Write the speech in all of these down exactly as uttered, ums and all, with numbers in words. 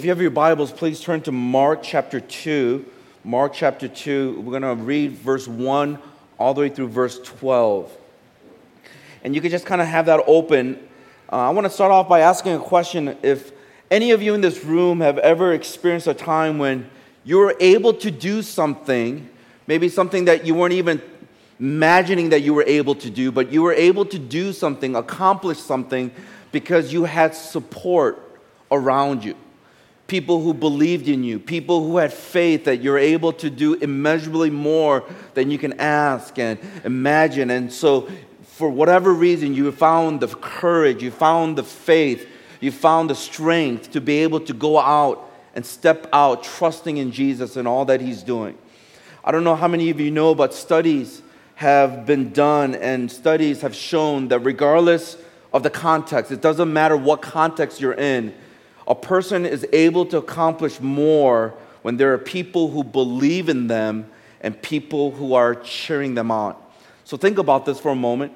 If you have your Bibles, please turn to Mark chapter two. Mark chapter two, we're going to read verse one all the way through verse twelve. And you can just kind of have that open. Uh, I want to start off by asking a question. If any of you in this room have ever experienced a time when you were able to do something, maybe something that you weren't even imagining that you were able to do, but you were able to do something, accomplish something, because you had support around you. People who believed in you, people who had faith that you're able to do immeasurably more than you can ask and imagine. And so, for whatever reason, you found the courage, you found the faith, you found the strength to be able to go out and step out, trusting in Jesus and all that He's doing. I don't know how many of you know, but studies have been done, and studies have shown that regardless of the context, it doesn't matter what context you're in, a person is able to accomplish more when there are people who believe in them and people who are cheering them on. So think about this for a moment.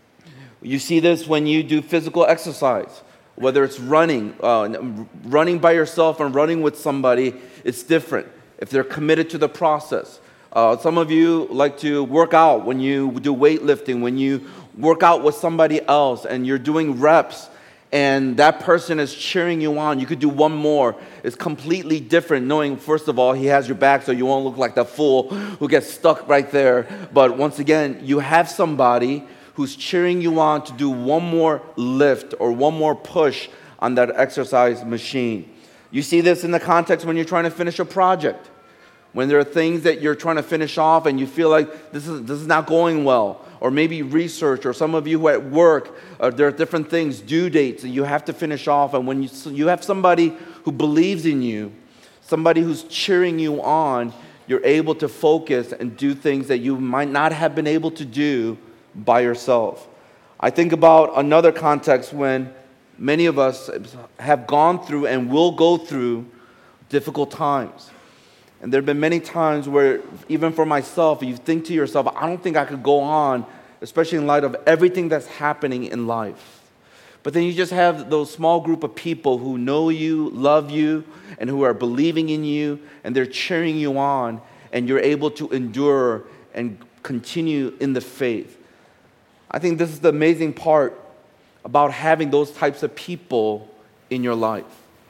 You see this when you do physical exercise, whether it's running, uh, running by yourself and running with somebody, it's different if they're committed to the process. Uh, some of you like to work out when you do weightlifting, when you work out with somebody else and you're doing reps, and that person is cheering you on. You could do one more. It's completely different knowing, first of all, he has your back so you won't look like the fool who gets stuck right there. But once again, you have somebody who's cheering you on to do one more lift or one more push on that exercise machine. You see this in the context when you're trying to finish a project. When there are things that you're trying to finish off and you feel like this is this is not going well, or maybe research, or some of you who at work, uh, there are different things, due dates that you have to finish off, and when you you have somebody who believes in you, somebody who's cheering you on, you're able to focus and do things that you might not have been able to do by yourself. I think about another context when many of us have gone through and will go through difficult times. And there have been many times where, even for myself, you think to yourself, I don't think I could go on, especially in light of everything that's happening in life. But then you just have those small group of people who know you, love you, and who are believing in you, and they're cheering you on, and you're able to endure and continue in the faith. I think this is the amazing part about having those types of people in your life.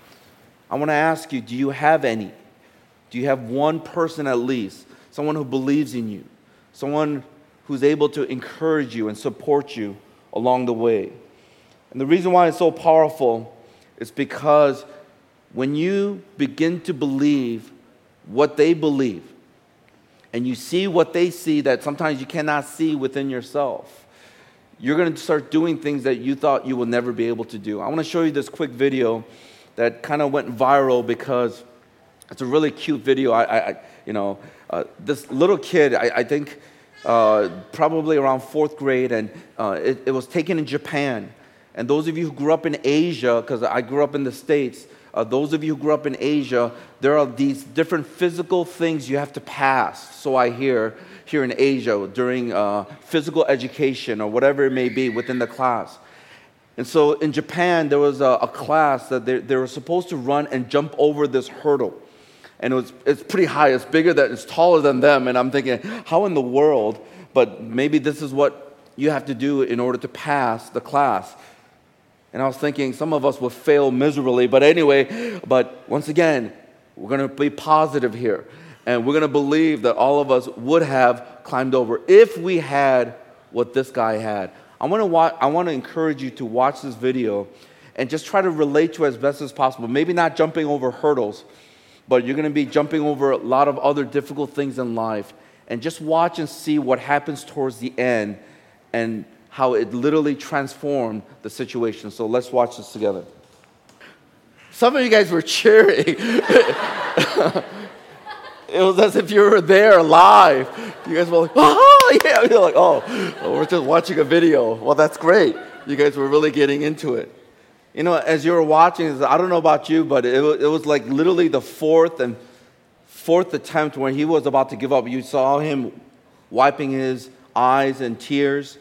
I want to ask you, do you have any? Do you have one person at least, someone who believes in you, someone who's able to encourage you and support you along the way? And the reason why it's so powerful is because when you begin to believe what they believe, and you see what they see that sometimes you cannot see within yourself, you're going to start doing things that you thought you will never be able to do. I want to show you this quick video that kind of went viral because it's a really cute video. I, I you know, uh, this little kid, I, I think uh, probably around fourth grade, and uh, it, it was taken in Japan. And those of you who grew up in Asia, because I grew up in the States, uh, those of you who grew up in Asia, there are these different physical things you have to pass, so I hear, here in Asia, during uh, physical education or whatever it may be within the class. And so in Japan, there was a, a class that they, they were supposed to run and jump over this hurdle. And it was, it's pretty high. It's bigger than, it's taller than them. And I'm thinking, how in the world? But maybe this is what you have to do in order to pass the class. And I was thinking, some of us will fail miserably. But anyway, but once again, we're going to be positive here. And we're going to believe that all of us would have climbed over if we had what this guy had. I want to watch, I want to encourage you to watch this video and just try to relate to it as best as possible. Maybe not jumping over hurdles, but you're going to be jumping over a lot of other difficult things in life. And just watch and see what happens towards the end and how it literally transformed the situation. So let's watch this together. Some of you guys were cheering. It was as if you were there live. You guys were like, oh, yeah. You're like, oh, we're just watching a video. Well, that's great. You guys were really getting into it. You know, as you were watching, I don't know about you, but it was, it was like literally the fourth and fourth attempt when he was about to give up. You saw him wiping his eyes and tears.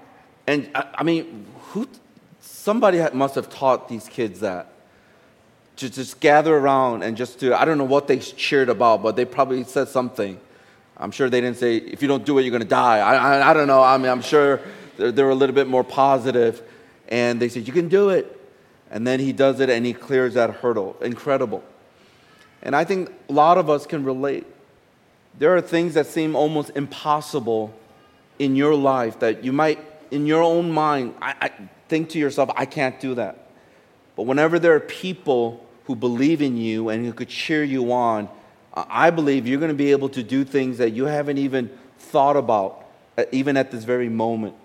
And, I, I mean, who? somebody must have taught these kids that. to just gather around and just to, I don't know what they cheered about, but they probably said something. I'm sure they didn't say, if you don't do it, you're going to die. I, I, I don't know. I mean, I'm sure they were a little bit more positive. And they said, you can do it. And then he does it and he clears that hurdle. Incredible. And I think a lot of us can relate. There are things that seem almost impossible in your life that you might, in your own mind, I, I think to yourself, I can't do that. But whenever there are people who believe in you and who could cheer you on, I believe you're going to be able to do things that you haven't even thought about, even at this very moment.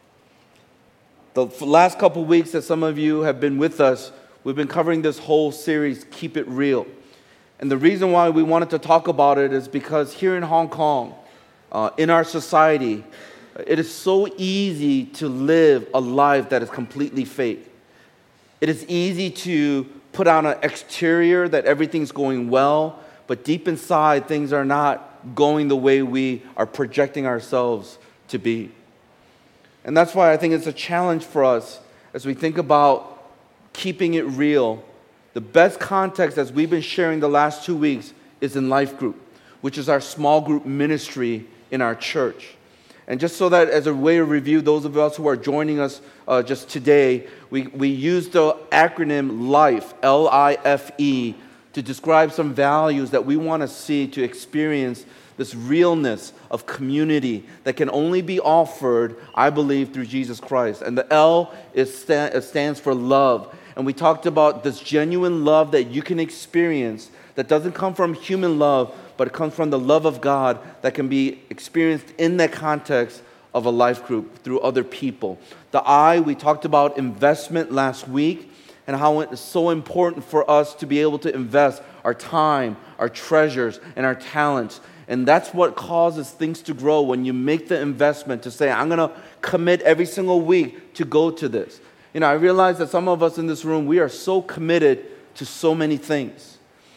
The last couple weeks that some of you have been with us, we've been covering this whole series, Keep It Real. And the reason why we wanted to talk about it is because here in Hong Kong, uh, in our society, it is so easy to live a life that is completely fake. It is easy to put on an exterior that everything's going well, but deep inside, things are not going the way we are projecting ourselves to be. And that's why I think it's a challenge for us as we think about keeping it real. The best context, as we've been sharing the last two weeks, is in Life Group, which is our small group ministry in our church. And just so that as a way of review, those of us who are joining us uh, just today, we, we use the acronym LIFE, L I F E, to describe some values that we want to see to experience this realness of community that can only be offered, I believe, through Jesus Christ. And the L is sta- it stands for love. And we talked about this genuine love that you can experience that doesn't come from human love, but it comes from the love of God that can be experienced in the context of a life group through other people. The I, we talked about investment last week and how it is so important for us to be able to invest our time, our treasures, and our talents. And that's what causes things to grow when you make the investment to say, I'm going to commit every single week to go to this. You know, I realize that some of us in this room, we are so committed to so many things.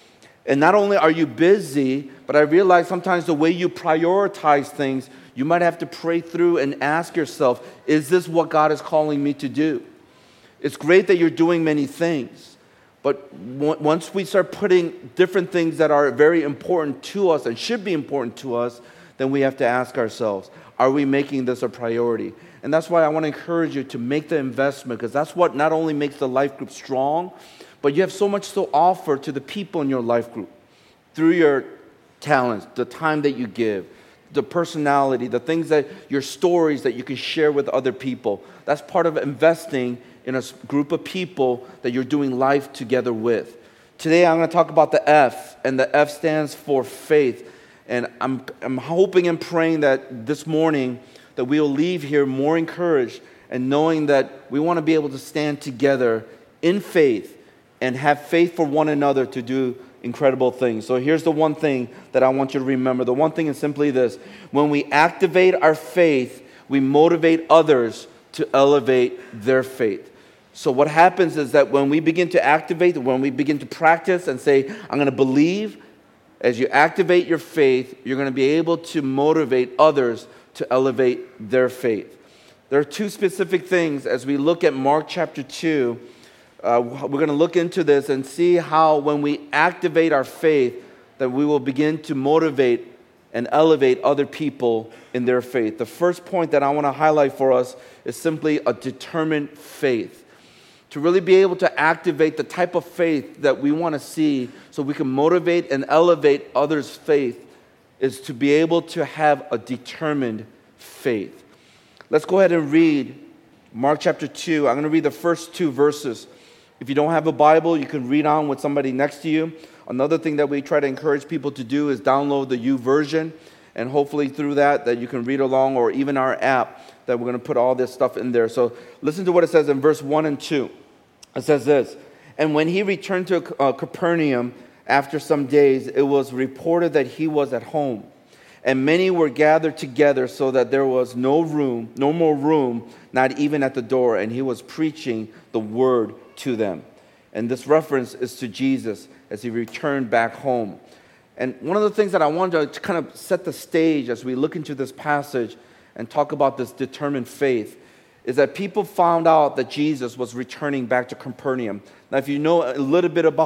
And not only are you busy, but I realize sometimes the way you prioritize things, you might have to pray through and ask yourself, is this what God is calling me to do? It's great that you're doing many things, but w- once we start putting different things that are very important to us and should be important to us, then we have to ask ourselves, are we making this a priority? And that's why I want to encourage you to make the investment, because that's what not only makes the life group strong, but you have so much to offer to the people in your life group through your talents, the time that you give, the personality, the things that, your stories that you can share with other people. That's part of investing in a group of people that you're doing life together with. Today I'm going to talk about the F, and the F stands for faith. And I'm, I'm hoping and praying that this morning that we will leave here more encouraged and knowing that we want to be able to stand together in faith and have faith for one another to do incredible things. So here's the one thing that I want you to remember. The one thing is simply this. When we activate our faith, we motivate others to elevate their faith. So what happens is that when we begin to activate, when we begin to practice and say, I'm going to believe, as you activate your faith, you're going to be able to motivate others to elevate their faith. There are two specific things as we look at Mark chapter two. Uh, we're going to look into this and see how when we activate our faith, that we will begin to motivate and elevate other people in their faith. The first point that I want to highlight for us is simply a determined faith. To really be able to activate the type of faith that we want to see so we can motivate and elevate others' faith is to be able to have a determined faith. Let's go ahead and read Mark chapter two. I'm going to read the first two verses. If you don't have a Bible, you can read on with somebody next to you. Another thing that we try to encourage people to do is download the U version, and hopefully through that, that you can read along, or even our app, that we're going to put all this stuff in there. So listen to what it says in verse one and two. It says this, and when he returned to uh, Capernaum after some days, it was reported that he was at home. And many were gathered together so that there was no room, no more room, not even at the door. And he was preaching the word to them. And this reference is to Jesus as he returned back home. And one of the things that I wanted to kind of set the stage as we look into this passage and talk about this determined faith is that people found out that Jesus was returning back to Capernaum. Now, if you know a little bit about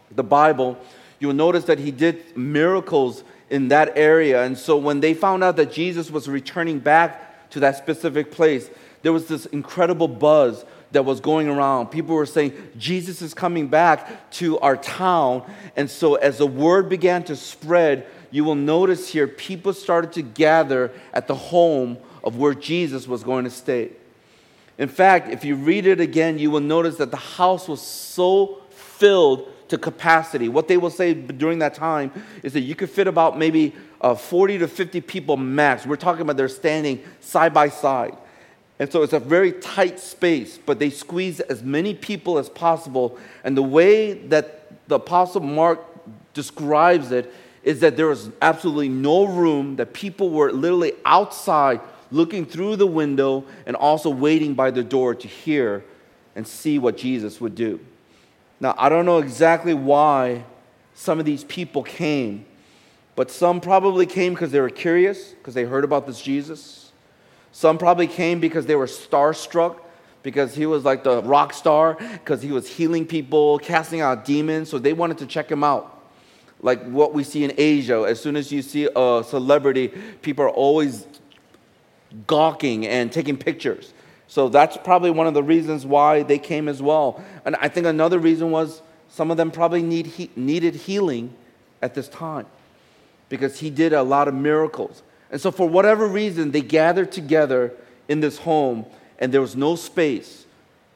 the Bible, you'll notice that he did miracles in that area. And so when they found out that Jesus was returning back to that specific place, there was this incredible buzz that was going around. People were saying, Jesus is coming back to our town. And so as the word began to spread, you will notice here, people started to gather at the home of where Jesus was going to stay. In fact, if you read it again, you will notice that the house was so filled to capacity. What they will say during that time is that you could fit about maybe uh, forty to fifty people max. We're talking about they're standing side by side. And so it's a very tight space, but they squeeze as many people as possible. And the way that the Apostle Mark describes it is that there was absolutely no room, that people were literally outside looking through the window and also waiting by the door to hear and see what Jesus would do. Now, I don't know exactly why some of these people came, but some probably came because they were curious, because they heard about this Jesus. Some probably came because they were starstruck, because he was like the rock star, because he was healing people, casting out demons, so they wanted to check him out. Like what we see in Asia, as soon as you see a celebrity, people are always gawking and taking pictures. So that's probably one of the reasons why they came as well. And I think another reason was some of them probably need he, needed healing at this time, because he did a lot of miracles. And so for whatever reason, they gathered together in this home, and there was no space.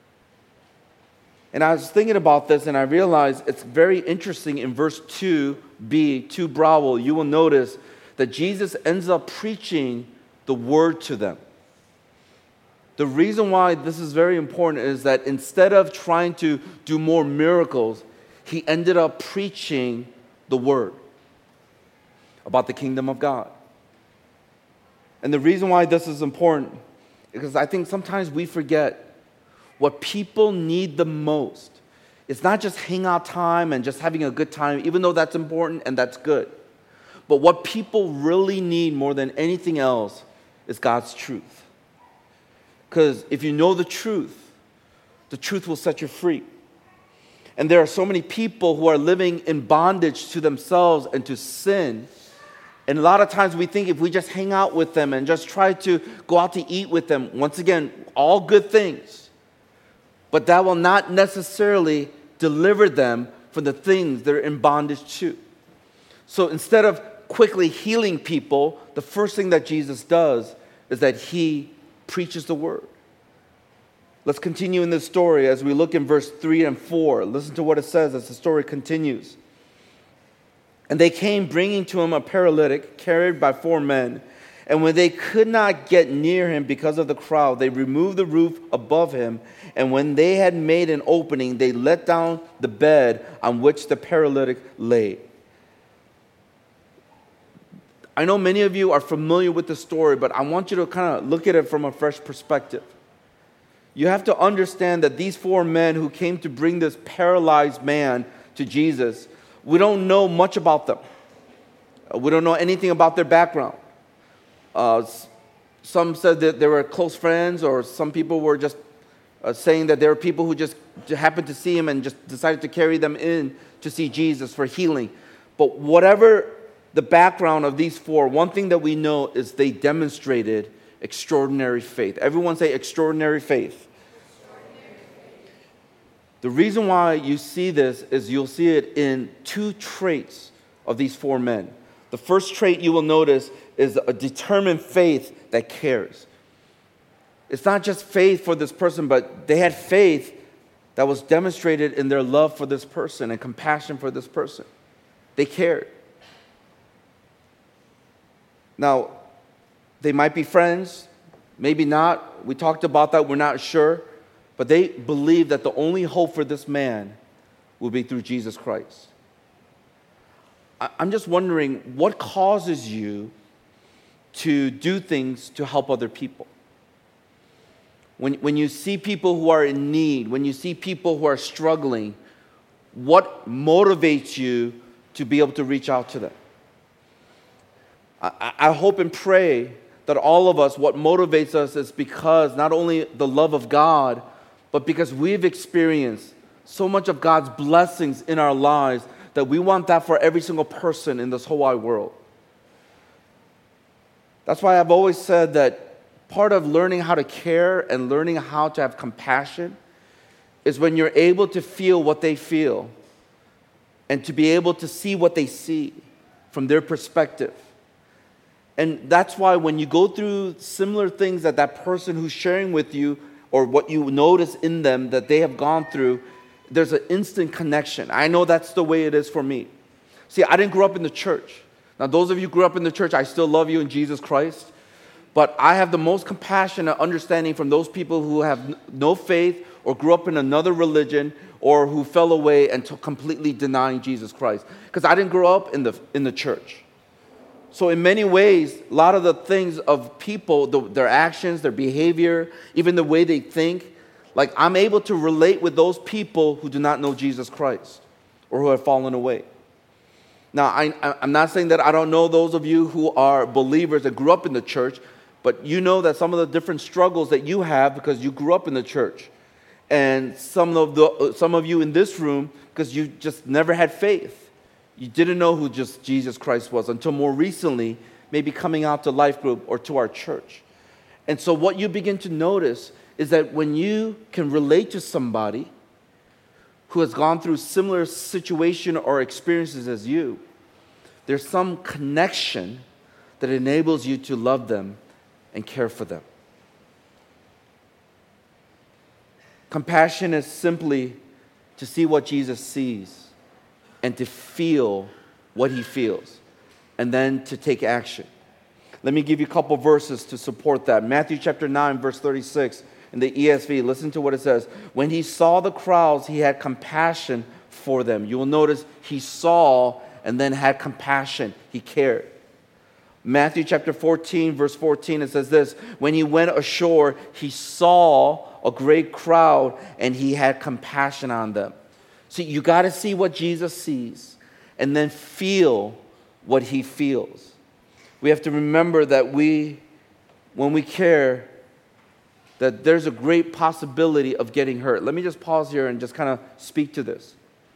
And I was thinking about this, and I realized it's very interesting. In verse two b, two Bravo, you will notice that Jesus ends up preaching the word to them. The reason why this is very important is that instead of trying to do more miracles, he ended up preaching the word about the kingdom of God. And the reason why this is important is because I think sometimes we forget what people need the most. It's not just hangout time and just having a good time, even though that's important and that's good. But what people really need more than anything else is God's truth. Because if you know the truth, the truth will set you free. And there are so many people who are living in bondage to themselves and to sin. And a lot of times we think if we just hang out with them and just try to go out to eat with them, once again, all good things, but that will not necessarily deliver them from the things they're in bondage to. So instead of quickly healing people, the first thing that Jesus does is that he preaches the word. Let's continue in this story as we look in verse three and four. Listen to what it says as the story continues. And they came bringing to him a paralytic carried by four men. And when they could not get near him because of the crowd, they removed the roof above him. And when they had made an opening, they let down the bed on which the paralytic lay. I know many of you are familiar with the story, but I want you to kind of look at it from a fresh perspective. You have to understand that these four men who came to bring this paralyzed man to Jesus, we don't know much about them. We don't know anything about their background. Uh, some said that they were close friends, or some people were just uh, saying that there were people who just happened to see him and just decided to carry them in to see Jesus for healing. But whatever the background of these four, one thing that we know is they demonstrated extraordinary faith. Everyone say extraordinary faith. Extraordinary faith. The reason why you see this is you'll see it in two traits of these four men. The first trait you will notice is a determined faith that cares. It's not just faith for this person, but they had faith that was demonstrated in their love for this person and compassion for this person. They cared. Now, they might be friends, maybe not. We talked about that, we're not sure. But they believed that the only hope for this man will be through Jesus Christ. I'm just wondering, what causes you to do things to help other people? When, when you see people who are in need, when you see people who are struggling, what motivates you to be able to reach out to them? I, I hope and pray that all of us, what motivates us is because not only the love of God, but because we've experienced so much of God's blessings in our lives that we want that for every single person in this whole wide world. That's why I've always said that part of learning how to care and learning how to have compassion is when you're able to feel what they feel and to be able to see what they see from their perspective. And that's why when you go through similar things that that person who's sharing with you or what you notice in them that they have gone through, there's an instant connection. I know that's the way it is for me. See, I didn't grow up in the church. Now, those of you who grew up in the church, I still love you in Jesus Christ. But I have the most compassion and understanding from those people who have no faith or grew up in another religion or who fell away and to completely denying Jesus Christ. Because I didn't grow up in the, in the church. So in many ways, a lot of the things of people, the, their actions, their behavior, even the way they think, like I'm able to relate with those people who do not know Jesus Christ or who have fallen away. Now, I, I'm not saying that I don't know those of you who are believers that grew up in the church, but you know that some of the different struggles that you have because you grew up in the church. And some of the some of you in this room because you just never had faith. You didn't know who just Jesus Christ was until more recently, maybe coming out to Life Group or to our church. And so what you begin to notice is that when you can relate to somebody who has gone through similar situation or experiences as you, there's some connection that enables you to love them and care for them. Compassion is simply to see what Jesus sees and to feel what he feels and then to take action. Let me give you a couple verses to support that. Matthew chapter nine, verse thirty-six in the E S V. Listen to what it says. When he saw the crowds, he had compassion for them. You will notice he saw and then had compassion. He cared. Matthew chapter fourteen, verse fourteen, it says this. When he went ashore, he saw a great crowd and he had compassion on them. See, you got to see what Jesus sees and then feel what he feels. We have to remember that we, when we care, that there's a great possibility of getting hurt. Let me just pause here and just kind of speak to this.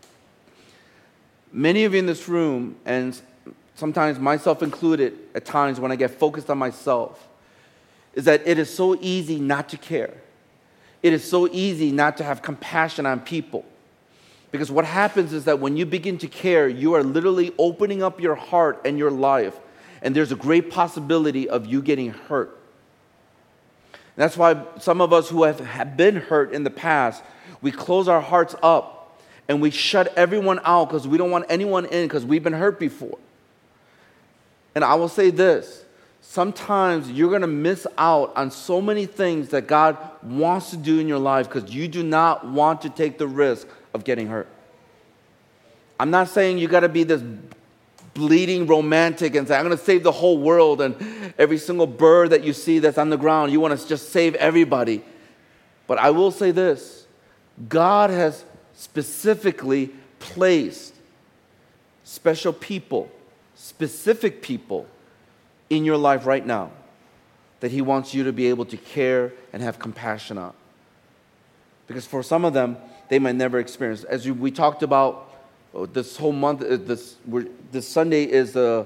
Many of you in this room, and sometimes myself included at times when I get focused on myself, is that it is so easy not to care. It is so easy not to have compassion on people. Because what happens is that when you begin to care, you are literally opening up your heart and your life, and there's a great possibility of you getting hurt. That's why some of us who have, have been hurt in the past, we close our hearts up and we shut everyone out because we don't want anyone in because we've been hurt before. And I will say this, sometimes you're going to miss out on so many things that God wants to do in your life because you do not want to take the risk of getting hurt. I'm not saying you got to be this bleeding romantic and say, I'm going to save the whole world and every single bird that you see that's on the ground, you want to just save everybody. But I will say this, God has specifically placed special people, specific people in your life right now that he wants you to be able to care and have compassion on. Because for some of them, they might never experience. As we talked about oh, this whole month, this we're, this Sunday is the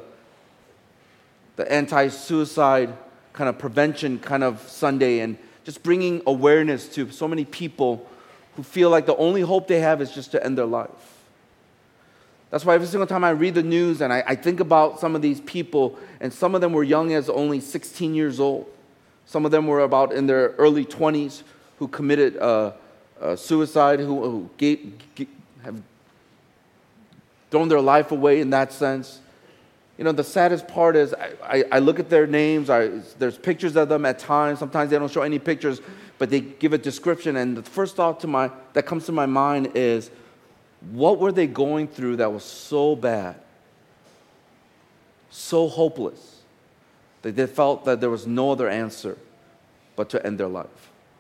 the anti-suicide kind of prevention kind of Sunday, and just bringing awareness to so many people who feel like the only hope they have is just to end their life. That's why every single time I read the news and I, I think about some of these people, and some of them were young as only sixteen years old. Some of them were about in their early twenties who committed uh, uh, suicide, who, who gave, gave, have thrown their life away in that sense. You know, the saddest part is I, I, I look at their names. I, there's pictures of them at times. Sometimes they don't show any pictures, but they give a description. And the first thought to my that comes to my mind is, what were they going through that was so bad, so hopeless, that they felt that there was no other answer but to end their life?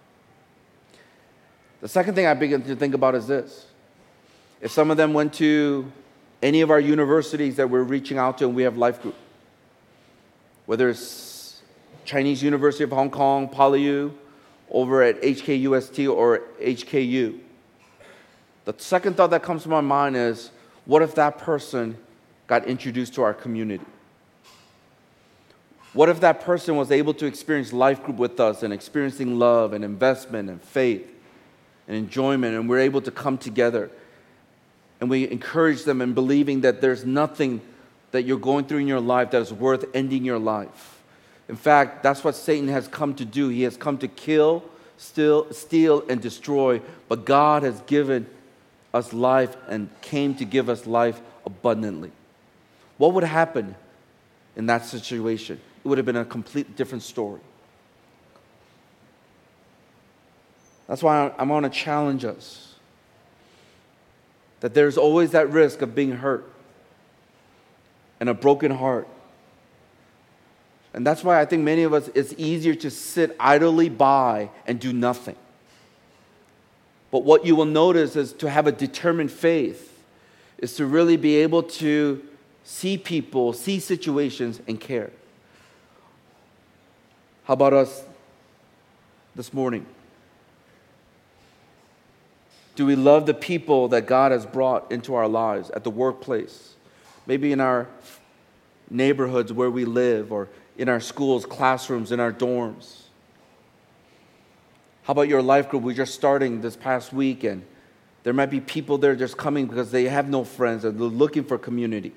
The second thing I begin to think about is this. If some of them went to any of our universities that we're reaching out to and we have Life Group, whether it's Chinese University of Hong Kong, PolyU, over at H K U S T or H K U, The second thought that comes to my mind is, what if that person got introduced to our community? What if that person was able to experience life group with us and experiencing love and investment and faith and enjoyment, and we're able to come together and we encourage them in believing that there's nothing that you're going through in your life that is worth ending your life. In fact, that's what Satan has come to do. He has come to kill, steal, steal, and destroy, but God has given us life and came to give us life abundantly. What would happen in that situation? It would have been a complete different story. That's why I want to challenge us that there's always that risk of being hurt and a broken heart. And that's why I think many of us, it's easier to sit idly by and do nothing. But what you will notice is to have a determined faith is to really be able to see people, see situations, and care. How about us this morning? Do we love the people that God has brought into our lives at the workplace? Maybe in our neighborhoods where we live, or in our schools, classrooms, in our dorms. How about your life group? We're just starting this past week, and there might be people there just coming because they have no friends and they're looking for community.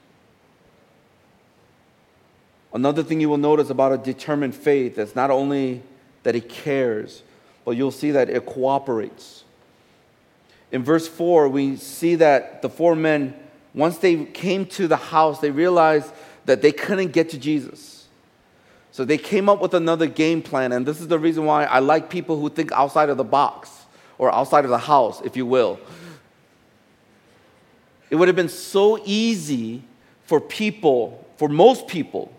Another thing you will notice about a determined faith is not only that it cares, but you'll see that it cooperates. In verse four, we see that the four men, once they came to the house, they realized that they couldn't get to Jesus. So they came up with another game plan, and this is the reason why I like people who think outside of the box, or outside of the house, if you will. It would have been so easy for people, for most people,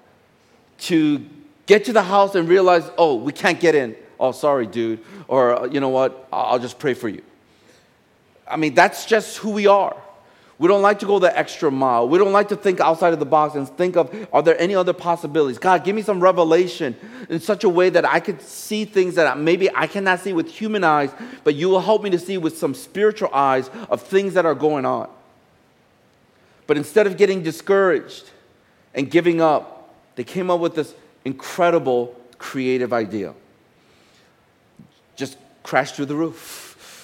to get to the house and realize, oh, we can't get in. Oh, sorry, dude. Or, you know what, I'll just pray for you. I mean, that's just who we are. We don't like to go the extra mile. We don't like to think outside of the box and think of, are there any other possibilities? God, give me some revelation in such a way that I could see things that maybe I cannot see with human eyes, but you will help me to see with some spiritual eyes of things that are going on. But instead of getting discouraged and giving up, they came up with this incredible creative idea. Just crash through the roof.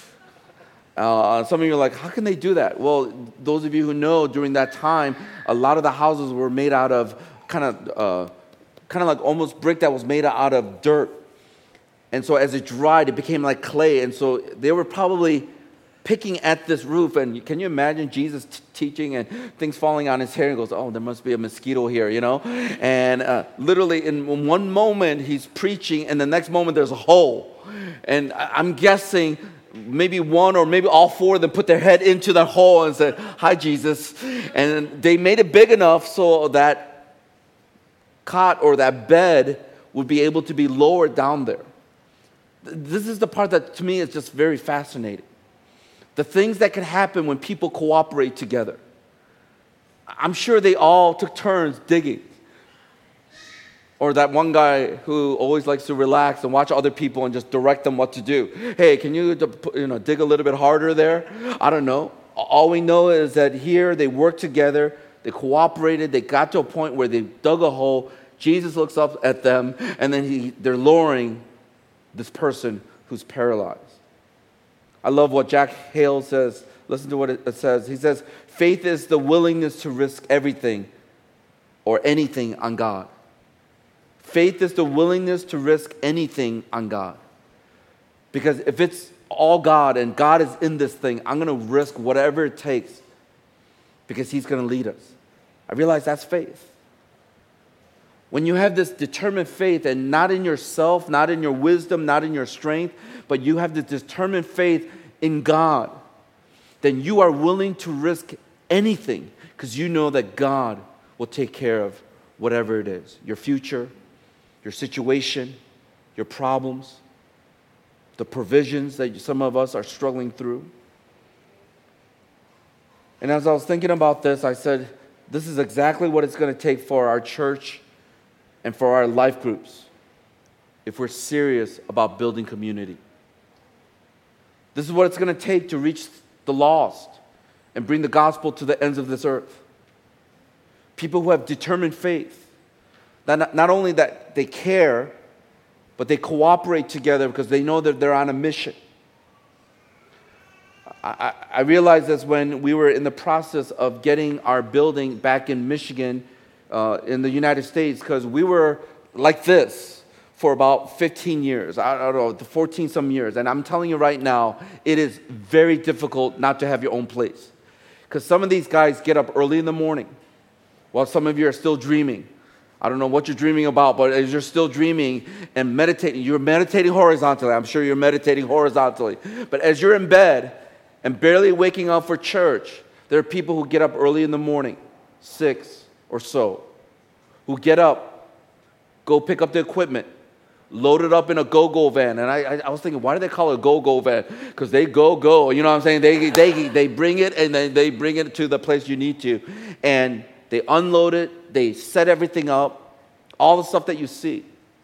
Uh, some of you are like, how can they do that? Well, those of you who know, during that time, a lot of the houses were made out of kind of, uh, kind of like almost brick that was made out of dirt. And so as it dried, it became like clay. And so they were probably picking at this roof. And can you imagine Jesus t- teaching and things falling on his hair? And goes, oh, there must be a mosquito here, you know? And uh, literally in one moment, he's preaching, and the next moment, there's a hole. And I'm guessing maybe one or maybe all four of them put their head into that hole and said, hi, Jesus. And they made it big enough so that cot or that bed would be able to be lowered down there. This is the part that to me is just very fascinating. The things that can happen when people cooperate together. I'm sure they all took turns digging. Or that one guy who always likes to relax and watch other people and just direct them what to do. Hey, can you, you know, dig a little bit harder there? I don't know. All we know is that here they worked together, they cooperated, they got to a point where they dug a hole. Jesus looks up at them, and then he, they're lowering this person who's paralyzed. I love what Jack Hale says. Listen to what it says. He says, faith is the willingness to risk everything or anything on God. Faith is the willingness to risk anything on God. Because if it's all God and God is in this thing, I'm going to risk whatever it takes because he's going to lead us. I realize that's faith. When you have this determined faith, and not in yourself, not in your wisdom, not in your strength, but you have this determined faith in God, then you are willing to risk anything because you know that God will take care of whatever it is. Your future, your situation, your problems, the provisions that some of us are struggling through. And as I was thinking about this, I said, this is exactly what it's going to take for our church and for our life groups if we're serious about building community. This is what it's going to take to reach the lost and bring the gospel to the ends of this earth. People who have determined faith. That not, not only that they care, but they cooperate together because they know that they're on a mission. I, I realized this when we were in the process of getting our building back in Michigan, uh, in the United States, because we were like this for about fifteen years, I don't know, fourteen some years. And I'm telling you right now, it is very difficult not to have your own place. Because some of these guys get up early in the morning while some of you are still dreaming. I don't know what you're dreaming about, but as you're still dreaming and meditating, you're meditating horizontally. I'm sure you're meditating horizontally. But as you're in bed and barely waking up for church, there are people who get up early in the morning, six or so, who get up, go pick up the equipment, load it up in a go-go van. And I, I, I was thinking, why do they call it a go-go van? Because they go, go. You know what I'm saying? They, they, they bring it, and then they bring it to the place you need to. And they unload it. They set everything up, all the stuff that you see.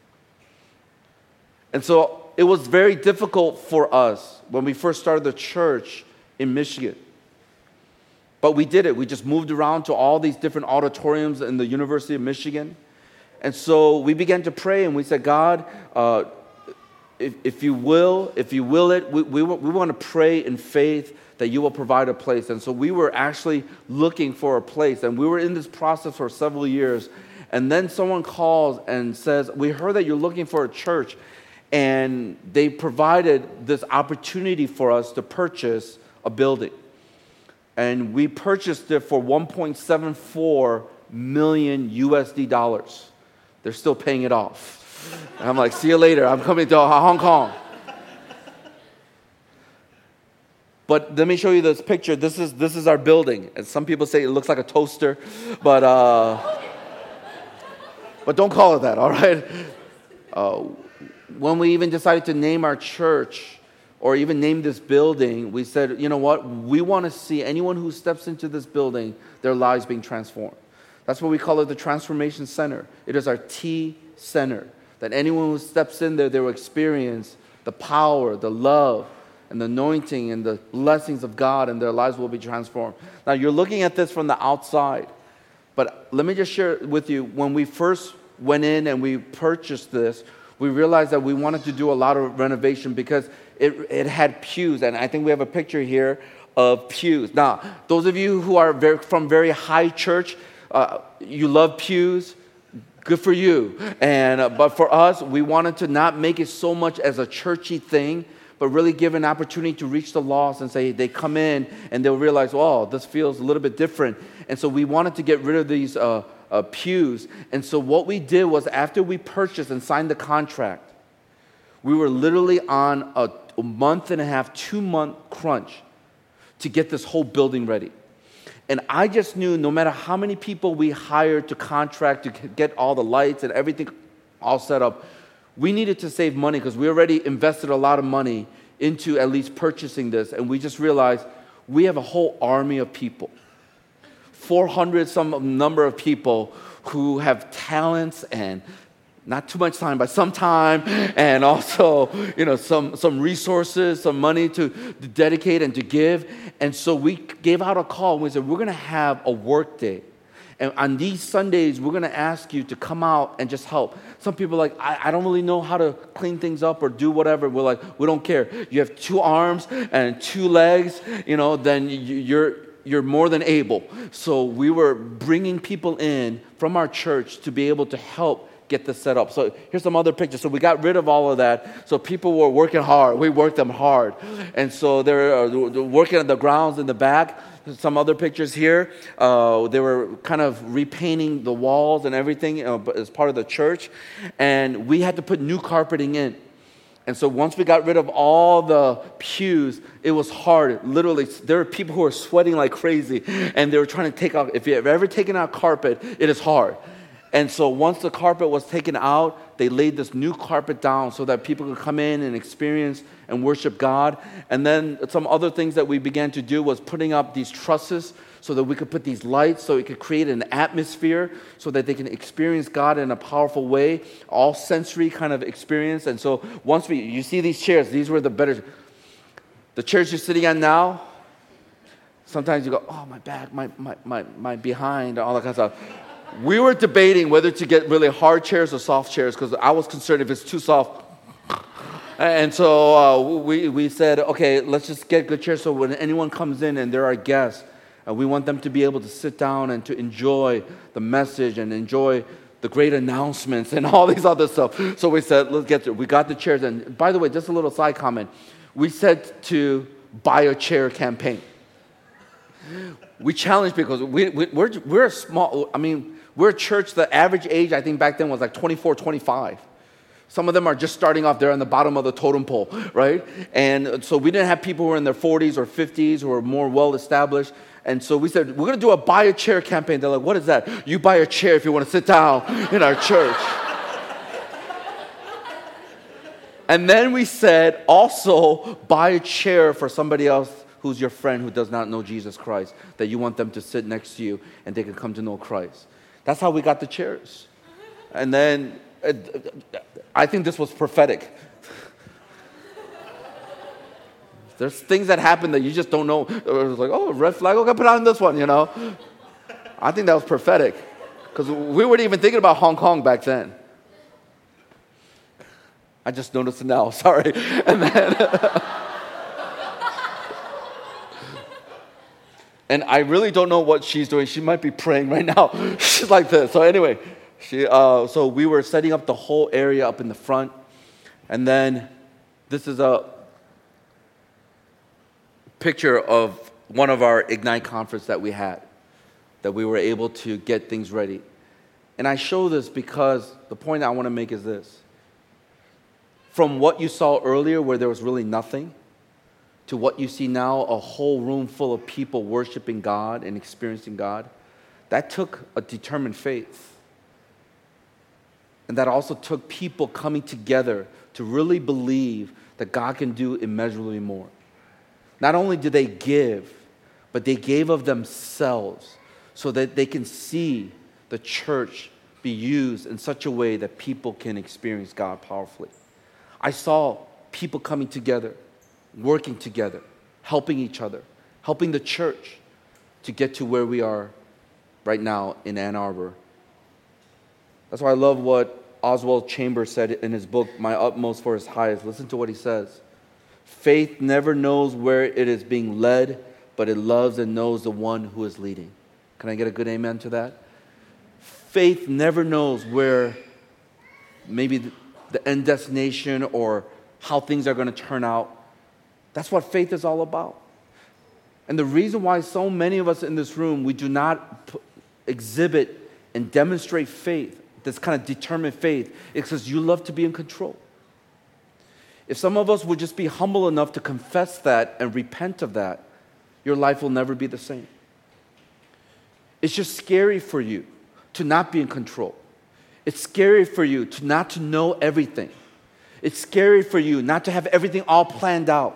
And so it was very difficult for us when we first started the church in Michigan. But we did it. We just moved around to all these different auditoriums in the University of Michigan. And so we began to pray, and we said, God, uh, if, if you will, if you will it, we, we, we want to pray in faith that you will provide a place. And so we were actually looking for a place, and we were in this process for several years. And then someone calls and says, we heard that you're looking for a church, and they provided this opportunity for us to purchase a building. And we purchased it for one point seven four million U S D dollars. They're still paying it off. And I'm like, see you later. I'm coming to Hong Kong. But let me show you this picture. This is this is our building. And some people say it looks like a toaster, but uh, but don't call it that, all right? Uh, when we even decided to name our church, or even name this building, we said, you know what? We want to see anyone who steps into this building, their lives being transformed. That's what we call it, the Transformation Center. It is our T Center, that anyone who steps in there, they will experience the power, the love, and the anointing and the blessings of God, and their lives will be transformed. Now, you're looking at this from the outside, but let me just share with you, when we first went in and we purchased this, we realized that we wanted to do a lot of renovation because it, it had pews, and I think we have a picture here of pews. Now, those of you who are very, from very high church, uh, you love pews, good for you. And uh, but for us, we wanted to not make it so much as a churchy thing, but really give an opportunity to reach the lost and say they come in and they'll realize, oh, this feels a little bit different. And so we wanted to get rid of these uh, uh, pews. And so what we did was, after we purchased and signed the contract, we were literally on a, a month and a half, two-month crunch to get this whole building ready. And I just knew no matter how many people we hired to contract to get all the lights and everything all set up, we needed to save money because we already invested a lot of money into at least purchasing this. And we just realized we have a whole army of people, four hundred some number of people who have talents and not too much time, but some time, and also, you know, some, some resources, some money to, to dedicate and to give. And so we gave out a call, and we said, we're going to have a work day. And on these Sundays, we're going to ask you to come out and just help. Some people are like, I, I don't really know how to clean things up or do whatever. We're like, we don't care. You have two arms and two legs, you know, then you're you're more than able. So we were bringing people in from our church to be able to help get this set up. So here's some other pictures. So we got rid of all of that. So people were working hard. We worked them hard. And so they're working on the grounds in the back. Some other pictures here. Uh, they were kind of repainting the walls and everything uh, as part of the church. And we had to put new carpeting in. And so once we got rid of all the pews, it was hard. Literally, there were people who were sweating like crazy. And they were trying to take out, if you've ever taken out carpet, it is hard. And so once the carpet was taken out, they laid this new carpet down so that people could come in and experience and worship God. And then some other things that we began to do was putting up these trusses so that we could put these lights so it could create an atmosphere so that they can experience God in a powerful way, all sensory kind of experience. And so once we, you see these chairs, these were the better. The chairs you're sitting on now, sometimes you go, oh, my back, my, my, my, my behind, all that kind of stuff. We were debating whether to get really hard chairs or soft chairs because I was concerned if it's too soft. And so uh, we, we said, okay, let's just get good chairs so when anyone comes in and they're our guests, uh, we want them to be able to sit down and to enjoy the message and enjoy the great announcements and all these other stuff. So we said, let's get to it. We got the chairs. And by the way, just a little side comment. We said to buy a chair campaign. We challenged because we, we, we're, we're a small, I mean, we're a church, the average age, I think back then was like twenty-four, twenty-five. Some of them are just starting off there on the bottom of the totem pole, right? And so we didn't have people who were in their forties or fifties who were more well-established. And so we said, we're going to do a buy a chair campaign. They're like, what is that? You buy a chair if you want to sit down in our church. And then we said, also buy a chair for somebody else who's your friend who does not know Jesus Christ, that you want them to sit next to you and they can come to know Christ. That's how we got the chairs. And then uh, I think this was prophetic. There's things that happen that you just don't know. It was like, oh, red flag, okay, put on this one, you know. I think that was prophetic because we weren't even thinking about Hong Kong back then. I just noticed it now, sorry. And then... And I really don't know what she's doing. She might be praying right now. She's like this. So anyway, she, uh, so we were setting up the whole area up in the front. And then this is a picture of one of our Ignite conference that we had, that we were able to get things ready. And I show this because the point I want to make is this. From what you saw earlier where there was really nothing, to what you see now, a whole room full of people worshiping God and experiencing God, that took a determined faith. And that also took people coming together to really believe that God can do immeasurably more. Not only did they give, but they gave of themselves so that they can see the church be used in such a way that people can experience God powerfully. I saw people coming together, working together, helping each other, helping the church to get to where we are right now in Ann Arbor. That's why I love what Oswald Chambers said in his book, My Utmost for His Highest. Listen to what he says. Faith never knows where it is being led, but it loves and knows the one who is leading. Can I get a good amen to that? Faith never knows where maybe the, the end destination or how things are going to turn out. That's what faith is all about. And the reason why so many of us in this room, we do not p- exhibit and demonstrate faith, this kind of determined faith, is because you love to be in control. If some of us would just be humble enough to confess that and repent of that, your life will never be the same. It's just scary for you to not be in control. It's scary for you to not to know everything. It's scary for you not to have everything all planned out.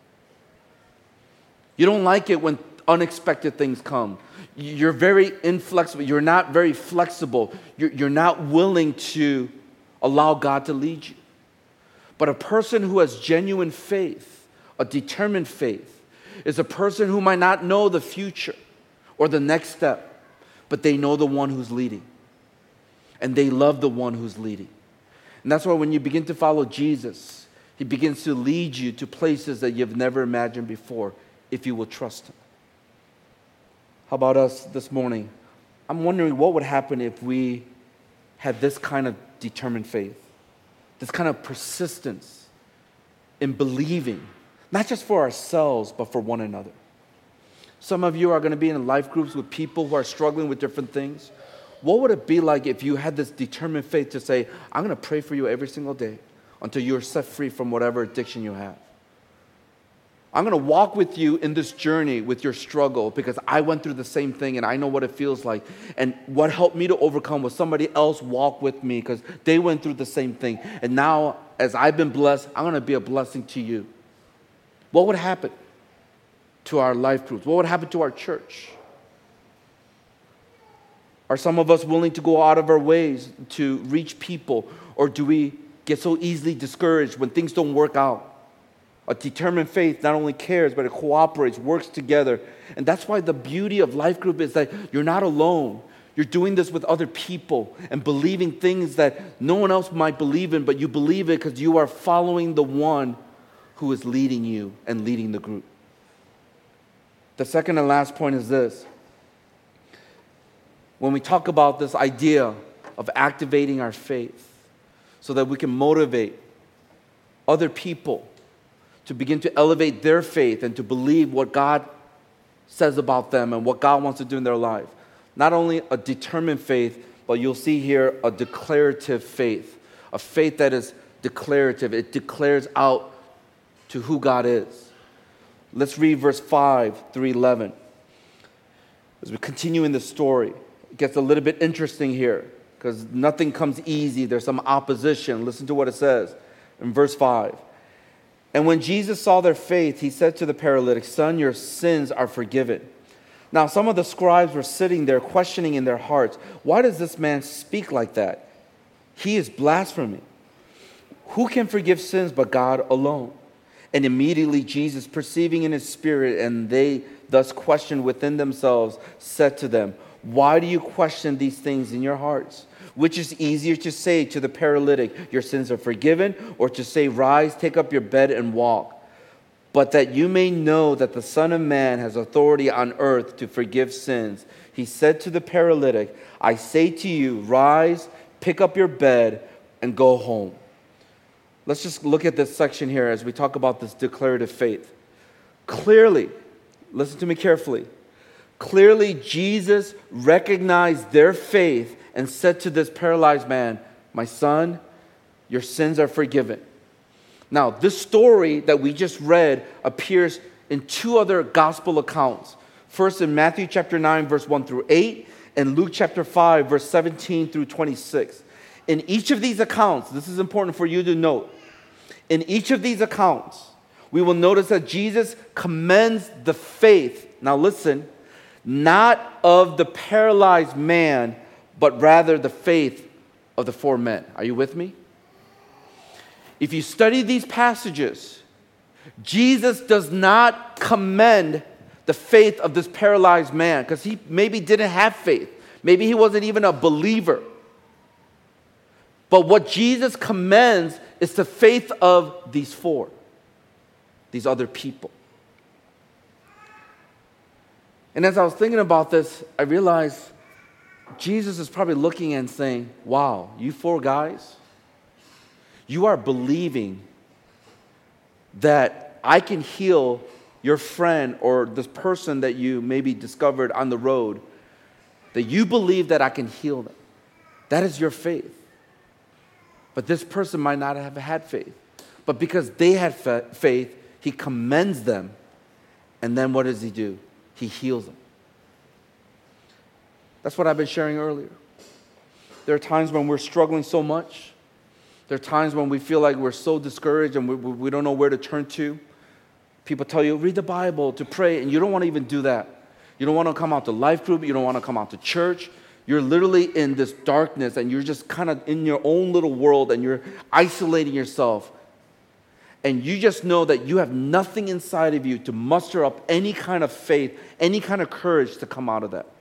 You don't like it when unexpected things come. You're very inflexible. You're not very flexible. You're, you're not willing to allow God to lead you. But a person who has genuine faith, a determined faith, is a person who might not know the future or the next step, but they know the one who's leading. And they love the one who's leading. And that's why when you begin to follow Jesus, He begins to lead you to places that you've never imagined before, if you will trust Him. How about us this morning? I'm wondering what would happen if we had this kind of determined faith, this kind of persistence in believing, not just for ourselves, but for one another. Some of you are going to be in life groups with people who are struggling with different things. What would it be like if you had this determined faith to say, I'm going to pray for you every single day until you're set free from whatever addiction you have? I'm going to walk with you in this journey with your struggle because I went through the same thing and I know what it feels like. And what helped me to overcome was somebody else walk with me because they went through the same thing. And now, as I've been blessed, I'm going to be a blessing to you. What would happen to our life groups? What would happen to our church? Are some of us willing to go out of our ways to reach people? Or do we get so easily discouraged when things don't work out? A determined faith not only cares, but it cooperates, works together. And that's why the beauty of life group is that you're not alone. You're doing this with other people and believing things that no one else might believe in, but you believe it because you are following the one who is leading you and leading the group. The second and last point is this. When we talk about this idea of activating our faith so that we can motivate other people to begin to elevate their faith and to believe what God says about them and what God wants to do in their life. Not only a determined faith, but you'll see here a declarative faith. A faith that is declarative. It declares out to who God is. Let's read verse five through eleven. As we continue in the story, it gets a little bit interesting here because nothing comes easy. There's some opposition. Listen to what it says in verse five. And when Jesus saw their faith, he said to the paralytic, "Son, your sins are forgiven." Now, some of the scribes were sitting there questioning in their hearts, "Why does this man speak like that? He is blaspheming. Who can forgive sins but God alone?" And immediately Jesus, perceiving in his spirit, and they thus questioned within themselves, said to them, "Why do you question these things in your hearts? Which is easier to say to the paralytic, 'Your sins are forgiven,' or to say, 'Rise, take up your bed and walk'? But that you may know that the Son of Man has authority on earth to forgive sins," he said to the paralytic, "I say to you, rise, pick up your bed, and go home." Let's just look at this section here as we talk about this declarative faith. Clearly, listen to me carefully. Clearly, Jesus recognized their faith and said to this paralyzed man, "My son, your sins are forgiven." Now, this story that we just read appears in two other gospel accounts. First in Matthew chapter nine, verse one through eight, and Luke chapter five, verse seventeen through twenty-six. In each of these accounts, this is important for you to note, in each of these accounts, we will notice that Jesus commends the faith, now listen, not of the paralyzed man, but rather the faith of the four men. Are you with me? If you study these passages, Jesus does not commend the faith of this paralyzed man because he maybe didn't have faith. Maybe he wasn't even a believer. But what Jesus commends is the faith of these four, these other people. And as I was thinking about this, I realized Jesus is probably looking and saying, "Wow, you four guys, you are believing that I can heal your friend or this person that you maybe discovered on the road, that you believe that I can heal them. That is your faith. But this person might not have had faith. But because they had fa- faith, he commends them. And then what does he do? He heals them." That's what I've been sharing earlier. There are times when we're struggling so much. There are times when we feel like we're so discouraged and we, we don't know where to turn to. People tell you, read the Bible, to pray, and you don't want to even do that. You don't want to come out to life group. You don't want to come out to church. You're literally in this darkness and you're just kind of in your own little world and you're isolating yourself. And you just know that you have nothing inside of you to muster up any kind of faith, any kind of courage to come out of that.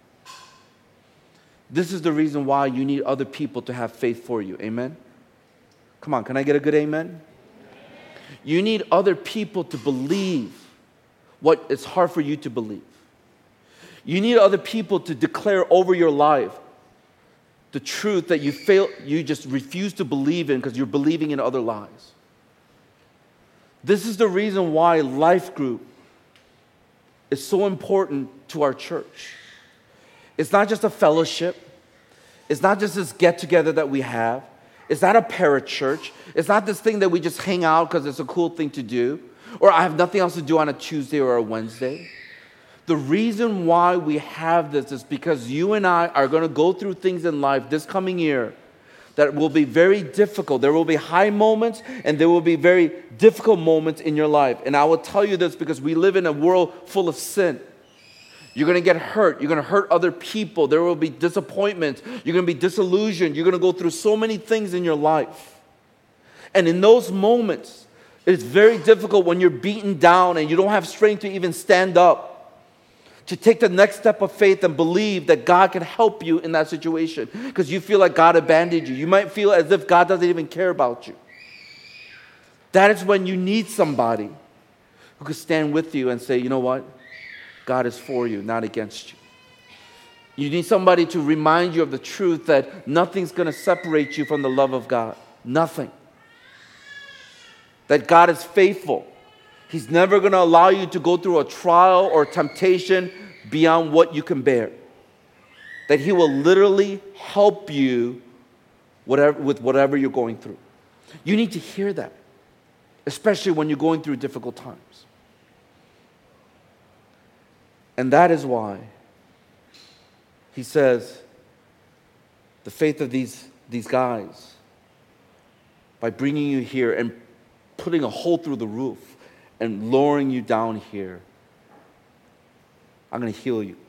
This is the reason why you need other people to have faith for you. Amen? Come on, can I get a good amen? You need other people to believe what is hard for you to believe. You need other people to declare over your life the truth that you fail, you just refuse to believe in because you're believing in other lies. This is the reason why life group is so important to our church. It's not just a fellowship. It's not just this get-together that we have. It's not a parachurch. It's not this thing that we just hang out because it's a cool thing to do. Or I have nothing else to do on a Tuesday or a Wednesday. The reason why we have this is because you and I are going to go through things in life this coming year that will be very difficult. There will be high moments and there will be very difficult moments in your life. And I will tell you this because we live in a world full of sin. You're going to get hurt. You're going to hurt other people. There will be disappointments. You're going to be disillusioned. You're going to go through so many things in your life. And in those moments, It's very difficult when you're beaten down and you don't have strength to even stand up, to take the next step of faith and believe that God can help you in that situation because you feel like God abandoned you. You might feel as if God doesn't even care about you. That is when you need somebody who can stand with you and say, you know what? God is for you, not against you. You need somebody to remind you of the truth that nothing's going to separate you from the love of God. Nothing. That God is faithful. He's never going to allow you to go through a trial or temptation beyond what you can bear. That He will literally help you whatever, with whatever you're going through. You need to hear that, especially when you're going through difficult times. And that is why He says the faith of these, these guys, by bringing you here and putting a hole through the roof and lowering you down here, I'm going to heal you.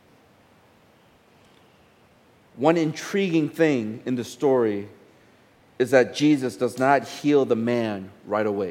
One intriguing thing in the story is that Jesus does not heal the man right away.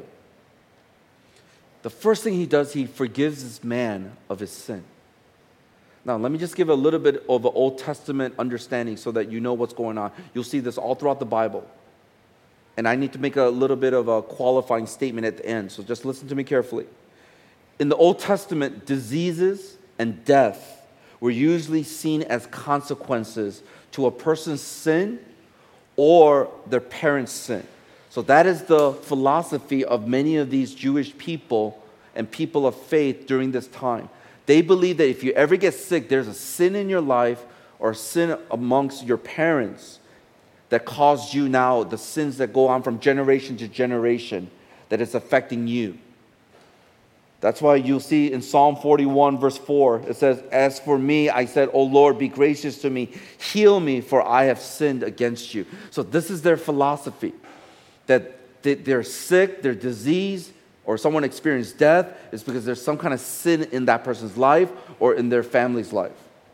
The first thing He does, He forgives this man of his sin. Now, let me just give a little bit of an Old Testament understanding so that you know what's going on. You'll see this all throughout the Bible. And I need to make a little bit of a qualifying statement at the end, so just listen to me carefully. In the Old Testament, diseases and death were usually seen as consequences to a person's sin or their parents' sin. So that is the philosophy of many of these Jewish people and people of faith during this time. They believe that if you ever get sick, there's a sin in your life or a sin amongst your parents that caused you now, the sins that go on from generation to generation, that is affecting you. That's why you'll see in Psalm forty-one, verse four, it says, "As for me, I said, O Lord, be gracious to me. Heal me, for I have sinned against you." So this is their philosophy, that they're sick, they're diseased, or someone experienced death is because there's some kind of sin in that person's life or in their family's life.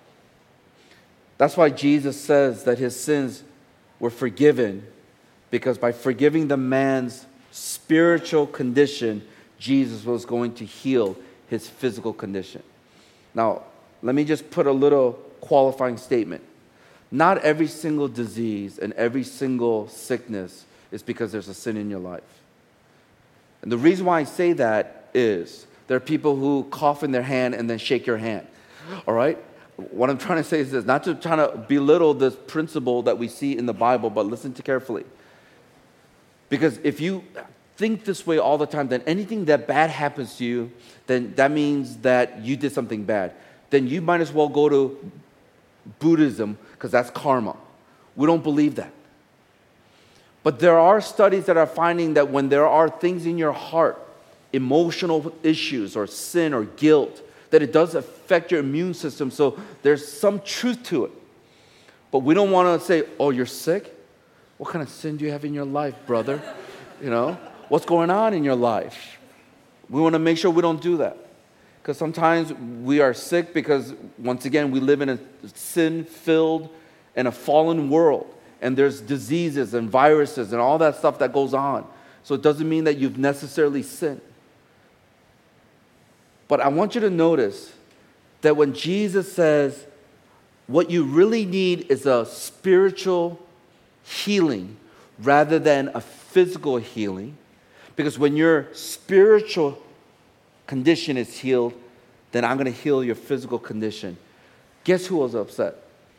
That's why Jesus says that His sins were forgiven, because by forgiving the man's spiritual condition, Jesus was going to heal his physical condition. Now, let me just put a little qualifying statement. Not every single disease and every single sickness is because there's a sin in your life. And the reason why I say that is there are people who cough in their hand and then shake your hand. All right? What I'm trying to say is this, not to try to belittle this principle that we see in the Bible, but listen to carefully. Because if you think this way all the time, then anything that bad happens to you, then that means that you did something bad. Then you might as well go to Buddhism, because that's karma. We don't believe that. But there are studies that are finding that when there are things in your heart, emotional issues or sin or guilt, that it does affect your immune system. So there's some truth to it. But we don't want to say, oh, you're sick? What kind of sin do you have in your life, brother? You know, what's going on in your life? We want to make sure we don't do that. Because sometimes we are sick because, once again, we live in a sin-filled and a fallen world. And there's diseases and viruses and all that stuff that goes on. So it doesn't mean that you've necessarily sinned. But I want you to notice that when Jesus says what you really need is a spiritual healing rather than a physical healing, because when your spiritual condition is healed, then I'm going to heal your physical condition. Guess who was upset?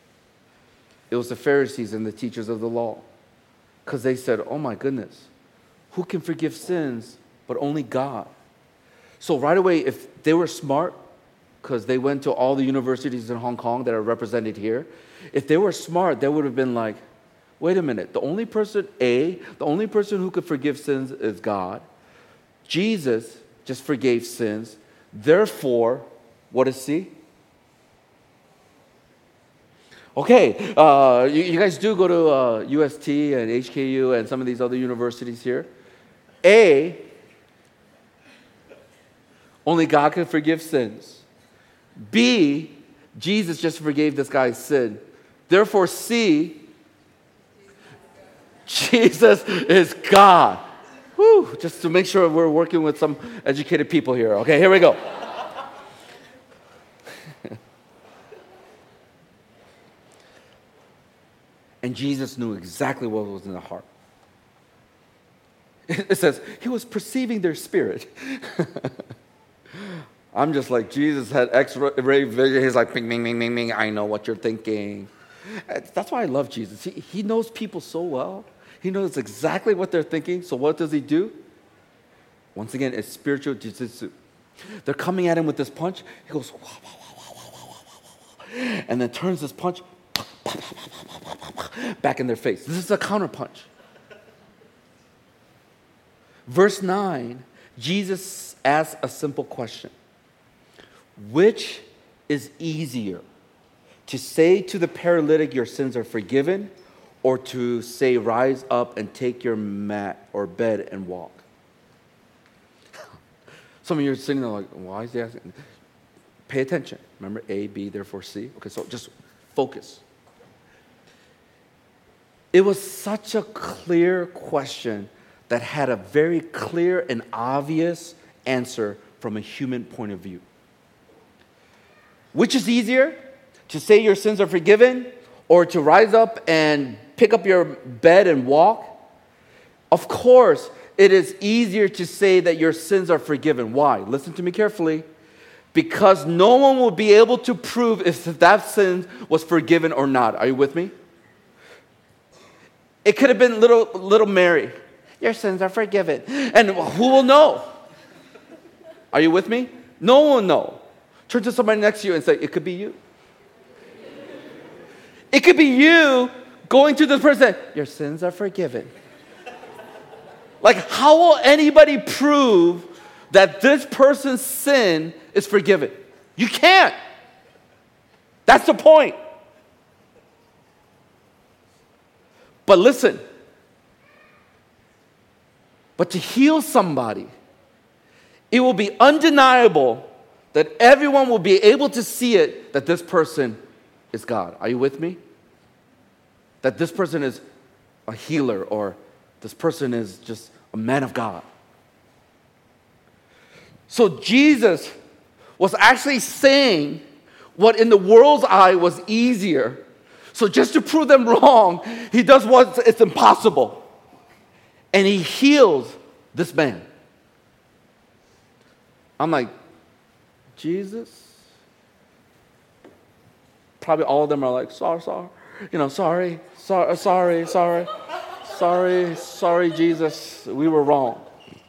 It was the Pharisees and the teachers of the law. Because they said, oh my goodness, who can forgive sins but only God? So right away, if they were smart, because they went to all the universities in Hong Kong that are represented here, if they were smart, they would have been like, wait a minute, the only person, A, the only person who could forgive sins is God. Jesus just forgave sins. Therefore, what is C? Okay, uh, you, you guys do go to uh, U S T and H K U and some of these other universities here. A, only God can forgive sins. B, Jesus just forgave this guy's sin. Therefore, C, Jesus is God. Whew, just to make sure we're working with some educated people here. Okay, here we go. And Jesus knew exactly what was in the heart. It says, he was perceiving their spirit. I'm just like, Jesus had X-ray vision. He's like, bing, bing, bing, bing, bing. I know what you're thinking. That's why I love Jesus. He, he knows people so well. He knows exactly what they're thinking. So what does he do? Once again, it's spiritual jiu-jitsu. They're coming at him with this punch. He goes, wah, wah, wah, wah, wah, wah, wah, wah, and then turns this punch back in their face. This is a counter punch. Verse nine, Jesus asks a simple question. Which is easier, to say to the paralytic, your sins are forgiven, or to say, rise up and take your mat or bed and walk? Some of you are sitting there like, why is he asking? Pay attention. Remember, A, B, therefore C. Okay, so just focus. It was such a clear question that had a very clear and obvious answer from a human point of view. Which is easier, to say your sins are forgiven, or to rise up and pick up your bed and walk? Of course, it is easier to say that your sins are forgiven. Why? Listen to me carefully. Because no one will be able to prove if that sin was forgiven or not. Are you with me? It could have been little, little Mary. Your sins are forgiven. And who will know? Are you with me? No one will know. Turn to somebody next to you and say, it could be you. It could be you going to this person, your sins are forgiven. Like, how will anybody prove that this person's sin is forgiven? You can't. That's the point. But listen, but to heal somebody, it will be undeniable that everyone will be able to see it, that this person is God. Are you with me? That this person is a healer, or this person is just a man of God. So Jesus was actually saying what in the world's eye was easier. So just to prove them wrong, he does what it's impossible. And he heals this man. I'm like, Jesus? Probably all of them are like, sorry, sorry. You know, sorry, sorry, sorry, sorry. Sorry, sorry, Jesus. We were wrong.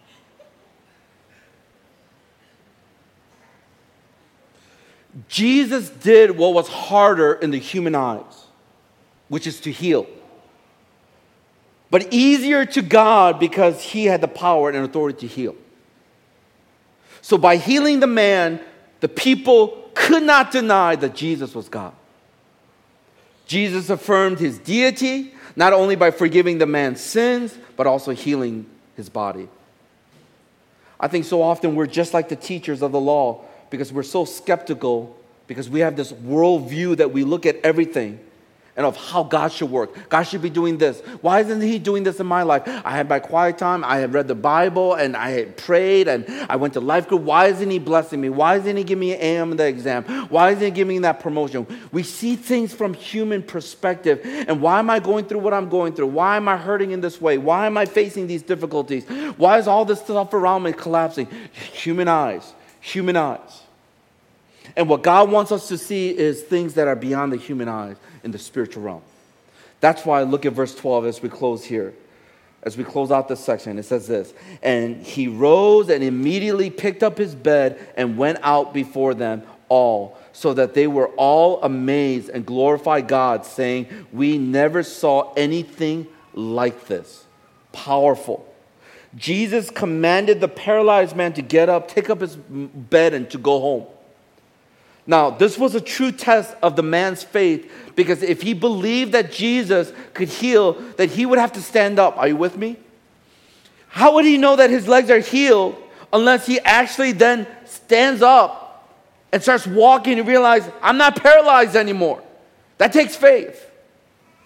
Jesus did what was harder in the human eyes, which is to heal. But easier to God because he had the power and authority to heal. So by healing the man, the people could not deny that Jesus was God. Jesus affirmed his deity, not only by forgiving the man's sins, but also healing his body. I think so often we're just like the teachers of the law because we're so skeptical, because we have this worldview that we look at everything and of how God should work. God should be doing this. Why isn't he doing this in my life? I had my quiet time, I had read the Bible, and I had prayed, and I went to life group. Why isn't he blessing me? Why isn't he giving me an A in the exam? Why isn't he giving me that promotion? We see things from human perspective. And why am I going through what I'm going through? Why am I hurting in this way? Why am I facing these difficulties? Why is all this stuff around me collapsing? Human eyes. Human eyes. And what God wants us to see is things that are beyond the human eyes in the spiritual realm. That's why I look at verse twelve as we close here. As we close out this section, it says this. And he rose and immediately picked up his bed and went out before them all, so that they were all amazed and glorified God, saying, we never saw anything like this. Powerful. Jesus commanded the paralyzed man to get up, take up his bed, and to go home. Now, this was a true test of the man's faith, because if he believed that Jesus could heal, that he would have to stand up. Are you with me? How would he know that his legs are healed unless he actually then stands up and starts walking and realizes, I'm not paralyzed anymore? That takes faith.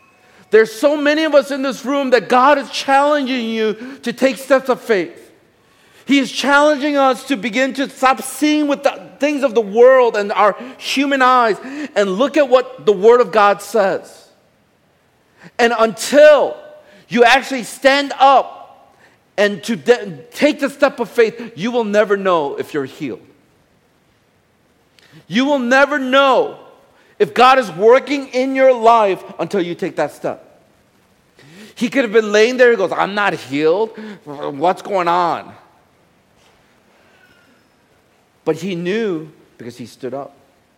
There's so many of us in this room that God is challenging you to take steps of faith. He is challenging us to begin to stop seeing with the things of the world and our human eyes and look at what the Word of God says. And until you actually stand up and to de- take the step of faith, you will never know if you're healed. You will never know if God is working in your life until you take that step. He could have been laying there, he goes, I'm not healed. What's going on? But he knew because he stood up.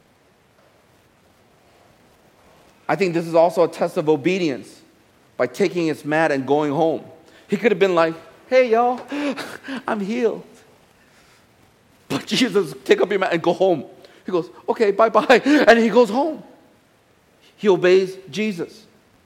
I think this is also a test of obedience by taking his mat and going home. He could have been like, hey, y'all, I'm healed. But Jesus, take up your mat and go home. He goes, okay, bye-bye. And he goes home. He obeys Jesus.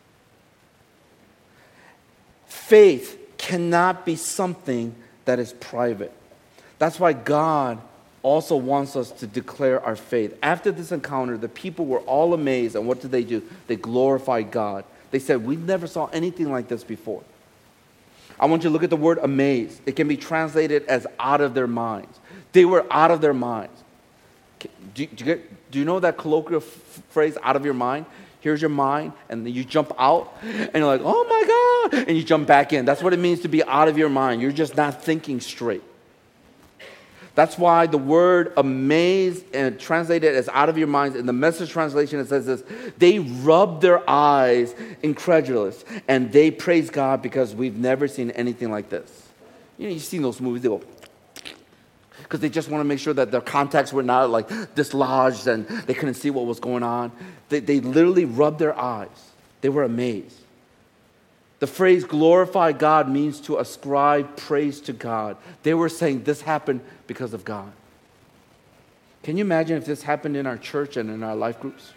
Faith cannot be something that is private. That's why God also wants us to declare our faith. After this encounter, the people were all amazed. And what did they do? They glorified God. They said, we never saw anything like this before. I want you to look at the word amazed. It can be translated as out of their minds. They were out of their minds. Do, do, you, get, do you know that colloquial f- phrase, out of your mind? Here's your mind, and then you jump out, and you're like, oh my God, and you jump back in. That's what it means to be out of your mind. You're just not thinking straight. That's why the word amazed and translated as out of your minds, in the Message translation it says this, they rubbed their eyes incredulous, and they praise God because we've never seen anything like this. You know, you've seen those movies, they go, because they just want to make sure that their contacts were not like dislodged and they couldn't see what was going on. They, they literally rubbed their eyes. They were amazed. The phrase glorify God means to ascribe praise to God. They were saying this happened because of God. Can you imagine if this happened in our church and in our life groups?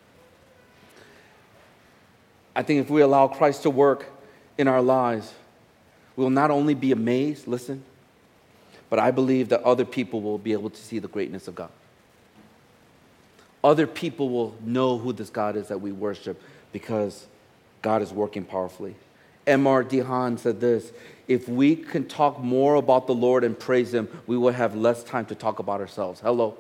I think if we allow Christ to work in our lives, we will not only be amazed, listen, but I believe that other people will be able to see the greatness of God. Other people will know who this God is that we worship because God is working powerfully. M R DeHaan said this, if we can talk more about the Lord and praise Him, we will have less time to talk about ourselves. Hello.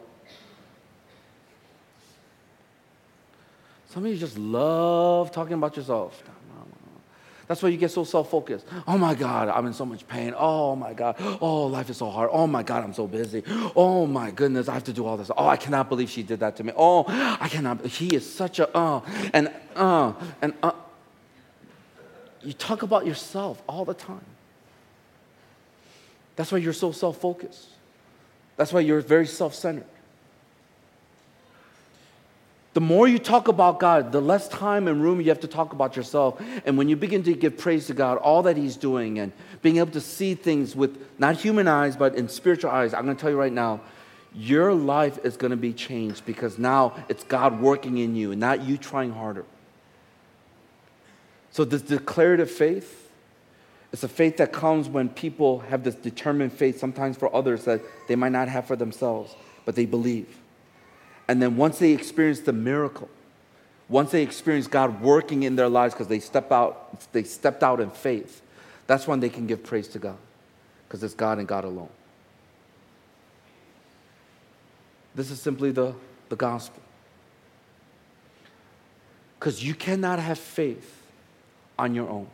Some of you just love talking about yourself. That's why you get so self-focused. Oh my God, I'm in so much pain. Oh my God. Oh, life is so hard. Oh my God, I'm so busy. Oh my goodness, I have to do all this. Oh, I cannot believe she did that to me. Oh, I cannot. He is such a uh and uh and uh. You talk about yourself all the time. That's why you're so self-focused. That's why you're very self-centered. The more you talk about God, the less time and room you have to talk about yourself. And when you begin to give praise to God, all that He's doing and being able to see things with not human eyes, but in spiritual eyes, I'm going to tell you right now, your life is going to be changed because now it's God working in you and not you trying harder. So this declarative faith, it's a faith that comes when people have this determined faith, sometimes for others that they might not have for themselves, but they believe. And then once they experience the miracle, once they experience God working in their lives because they step out, they stepped out in faith, that's when they can give praise to God because it's God and God alone. This is simply the, the gospel. Because you cannot have faith on your own.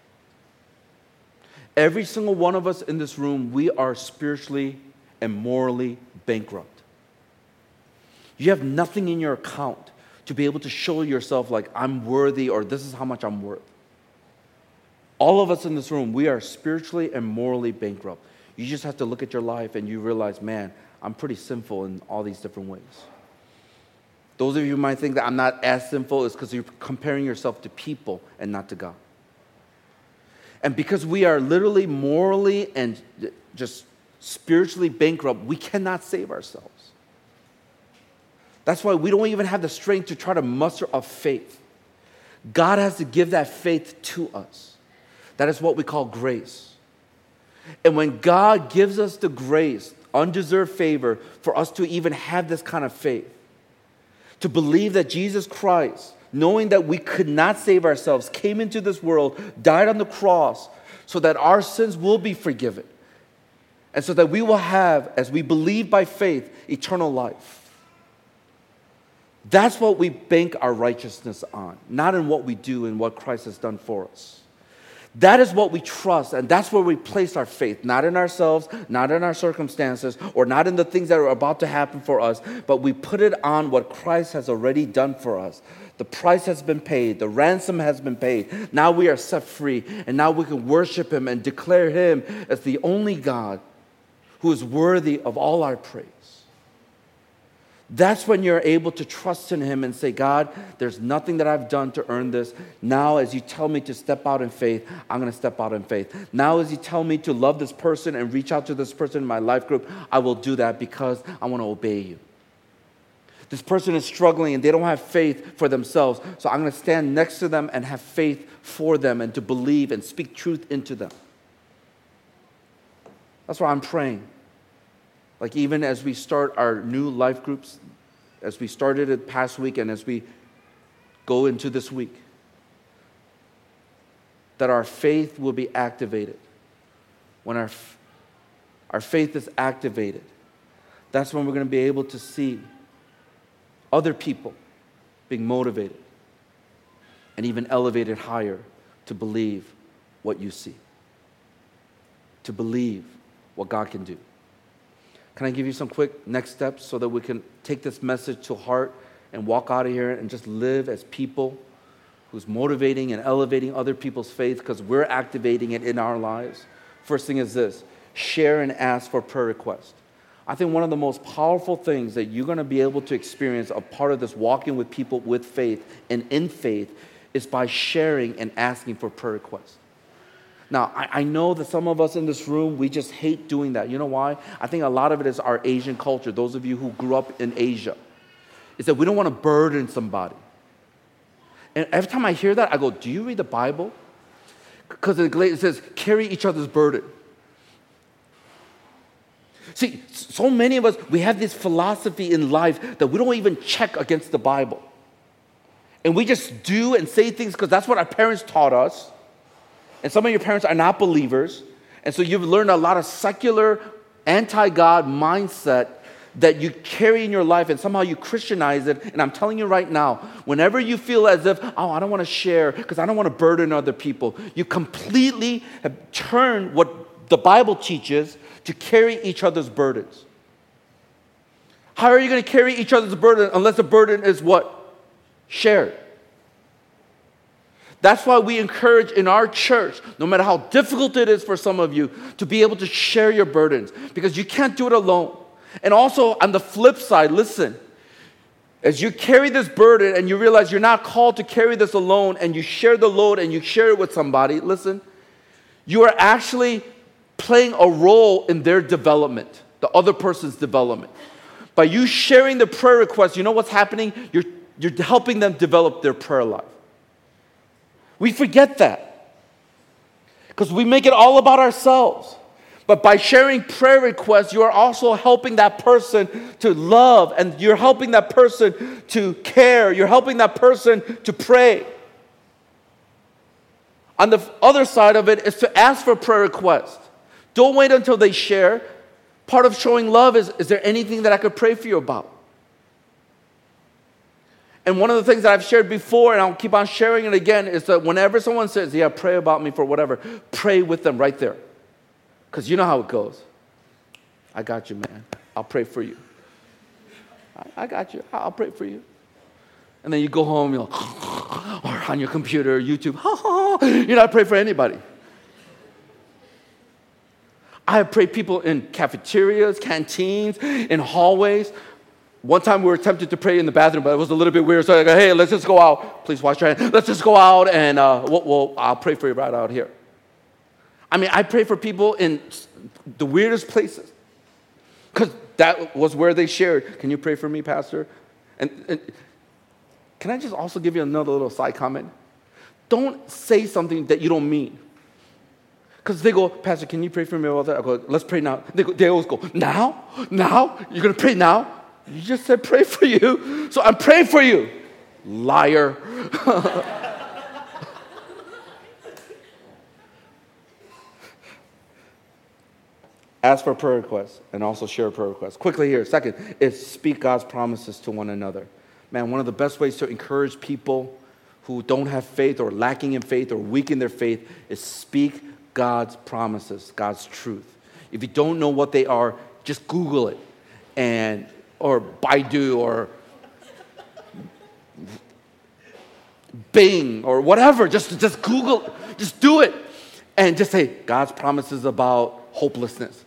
Every single one of us in this room, we are spiritually and morally bankrupt. You have nothing in your account to be able to show yourself like I'm worthy or this is how much I'm worth. All of us in this room, we are spiritually and morally bankrupt. You just have to look at your life and you realize, man, I'm pretty sinful in all these different ways. Those of you who might think that I'm not as sinful is because you're comparing yourself to people and not to God. And because we are literally morally and just spiritually bankrupt, we cannot save ourselves. That's why we don't even have the strength to try to muster up faith. God has to give that faith to us. That is what we call grace. And when God gives us the grace, undeserved favor, for us to even have this kind of faith, to believe that Jesus Christ knowing that we could not save ourselves, came into this world, died on the cross, so that our sins will be forgiven. And so that we will have, as we believe by faith, eternal life. That's what we bank our righteousness on, not in what we do and what Christ has done for us. That is what we trust, and that's where we place our faith, not in ourselves, not in our circumstances, or not in the things that are about to happen for us, but we put it on what Christ has already done for us. The price has been paid. The ransom has been paid. Now we are set free, and now we can worship Him and declare Him as the only God who is worthy of all our praise. That's when you're able to trust in Him and say, God, there's nothing that I've done to earn this. Now, as you tell me to step out in faith, I'm going to step out in faith. Now, as you tell me to love this person and reach out to this person in my life group, I will do that because I want to obey you. This person is struggling and they don't have faith for themselves, so I'm going to stand next to them and have faith for them and to believe and speak truth into them. That's why I'm praying. Like even as we start our new life groups, as we started it past week and as we go into this week, that our faith will be activated. When our, our faith is activated, that's when we're going to be able to see other people being motivated and even elevated higher to believe what you see, to believe what God can do. Can I give you some quick next steps so that we can take this message to heart and walk out of here and just live as people who's motivating and elevating other people's faith because we're activating it in our lives? First thing is this: share and ask for prayer requests. I think one of the most powerful things that you're going to be able to experience a part of this walking with people with faith and in faith is by sharing and asking for prayer requests. Now, I, I know that some of us in this room, we just hate doing that. You know why? I think a lot of it is our Asian culture, those of you who grew up in Asia. Is that we don't want to burden somebody. And every time I hear that, I go, do you read the Bible? Because it says, carry each other's burden. See, so many of us, we have this philosophy in life that we don't even check against the Bible. And we just do and say things because that's what our parents taught us. And some of your parents are not believers. And so you've learned a lot of secular, anti-God mindset that you carry in your life, and somehow you Christianize it. And I'm telling you right now, whenever you feel as if, oh, I don't want to share because I don't want to burden other people, you completely have turned what the Bible teaches to carry each other's burdens. How are you going to carry each other's burden unless the burden is what? Shared. That's why we encourage in our church, no matter how difficult it is for some of you, to be able to share your burdens, because you can't do it alone. And also, on the flip side, listen, as you carry this burden and you realize you're not called to carry this alone, and you share the load and you share it with somebody, listen, you are actually playing a role in their development, the other person's development. By you sharing the prayer request, you know what's happening? You're, you're helping them develop their prayer life. We forget that because we make it all about ourselves. But by sharing prayer requests, you are also helping that person to love, and you're helping that person to care. You're helping that person to pray. On the other side of it is to ask for prayer requests. Don't wait until they share. Part of showing love is, is there anything that I could pray for you about? And one of the things that I've shared before, and I'll keep on sharing it again, is that whenever someone says, yeah, pray about me for whatever, pray with them right there. Because you know how it goes. I got you, man. I'll pray for you. I, I got you. I'll pray for you. And then you go home, you'll, or on your computer, YouTube, you're not praying for anybody. I have prayed people in cafeterias, canteens, in hallways. One time we were tempted to pray in the bathroom, but it was a little bit weird. So I go, hey, let's just go out. Please wash your hands. Let's just go out, and uh, we'll, we'll, I'll pray for you right out here. I mean, I pray for people in the weirdest places because that was where they shared. Can you pray for me, Pastor? And, and can I just also give you another little side comment? Don't say something that you don't mean. Because they go, Pastor, can you pray for me about that? I go, let's pray now. They, go, they always go, now? Now? You're going to pray now? You just said pray for you, so I'm praying for you. Liar. Ask for prayer requests and also share prayer requests. Quickly here. Second is speak God's promises to one another. Man, one of the best ways to encourage people who don't have faith or lacking in faith or weak in their faith is speak God's promises, God's truth. If you don't know what they are, just Google it and or Baidu or Bing or whatever. Just, just Google, just do it. And just say, God's promises about hopelessness.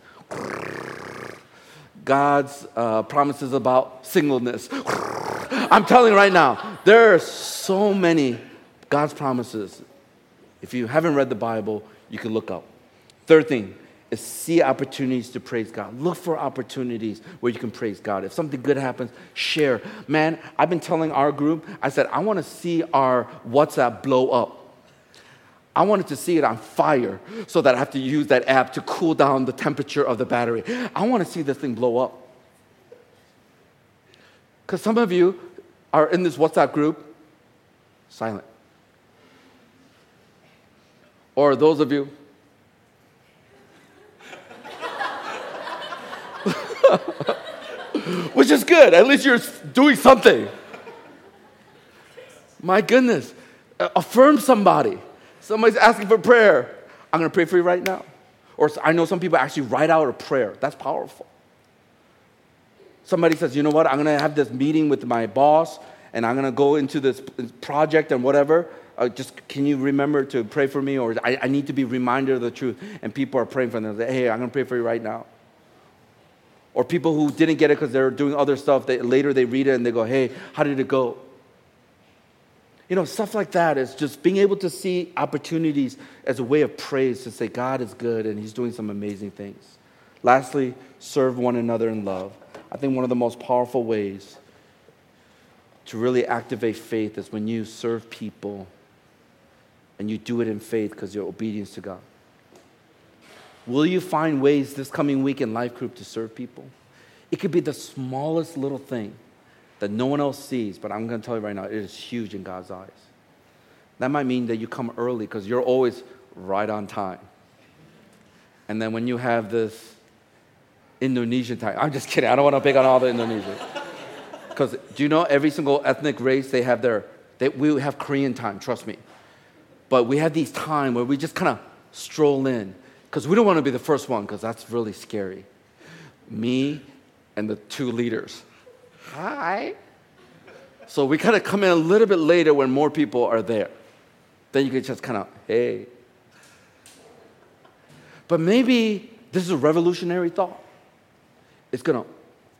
God's uh, promises about singleness. I'm telling you right now, there are so many God's promises. If you haven't read the Bible, you can look up. Third thing is see opportunities to praise God. Look for opportunities where you can praise God. If something good happens, share. Man, I've been telling our group, I said, I want to see our WhatsApp blow up. I wanted to see it on fire so that I have to use that app to cool down the temperature of the battery. I want to see this thing blow up. Because some of you are in this WhatsApp group, silent. Or those of you, which is good. At least you're doing something. My goodness. Affirm somebody. Somebody's asking for prayer. I'm going to pray for you right now. Or I know some people actually write out a prayer. That's powerful. Somebody says, you know what? I'm going to have this meeting with my boss, and I'm going to go into this project and whatever. Uh, just can you remember to pray for me? Or I, I need to be reminded of the truth. And people are praying for them. They say, hey, I'm going to pray for you right now. Or people who didn't get it because they're doing other stuff. They, later they read it and they go, hey, how did it go? You know, stuff like that is just being able to see opportunities as a way of praise to say God is good and he's doing some amazing things. Lastly, serve one another in love. I think one of the most powerful ways to really activate faith is when you serve people and you do it in faith because you're obedience to God. Will you find ways this coming week in Life Group to serve people? It could be the smallest little thing that no one else sees, but I'm going to tell you right now, it is huge in God's eyes. That might mean that you come early because you're always right on time. And then when you have this Indonesian time, I'm just kidding, I don't want to pick on all the Indonesians. Because do you know every single ethnic race, they have their, they, we have Korean time, trust me. But we have these time where we just kind of stroll in because we don't want to be the first one because that's really scary. Me and the two leaders. Hi. So we kind of come in a little bit later when more people are there. Then you can just kind of, hey. But maybe this is a revolutionary thought. It's going to,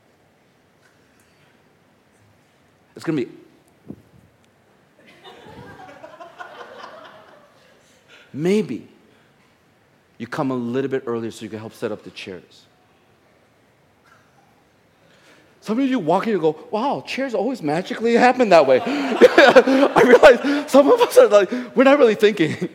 it's going to be, maybe you come a little bit earlier so you can help set up the chairs. Some of you walk in and go, wow, chairs always magically happen that way. I realize some of us are like, we're not really thinking.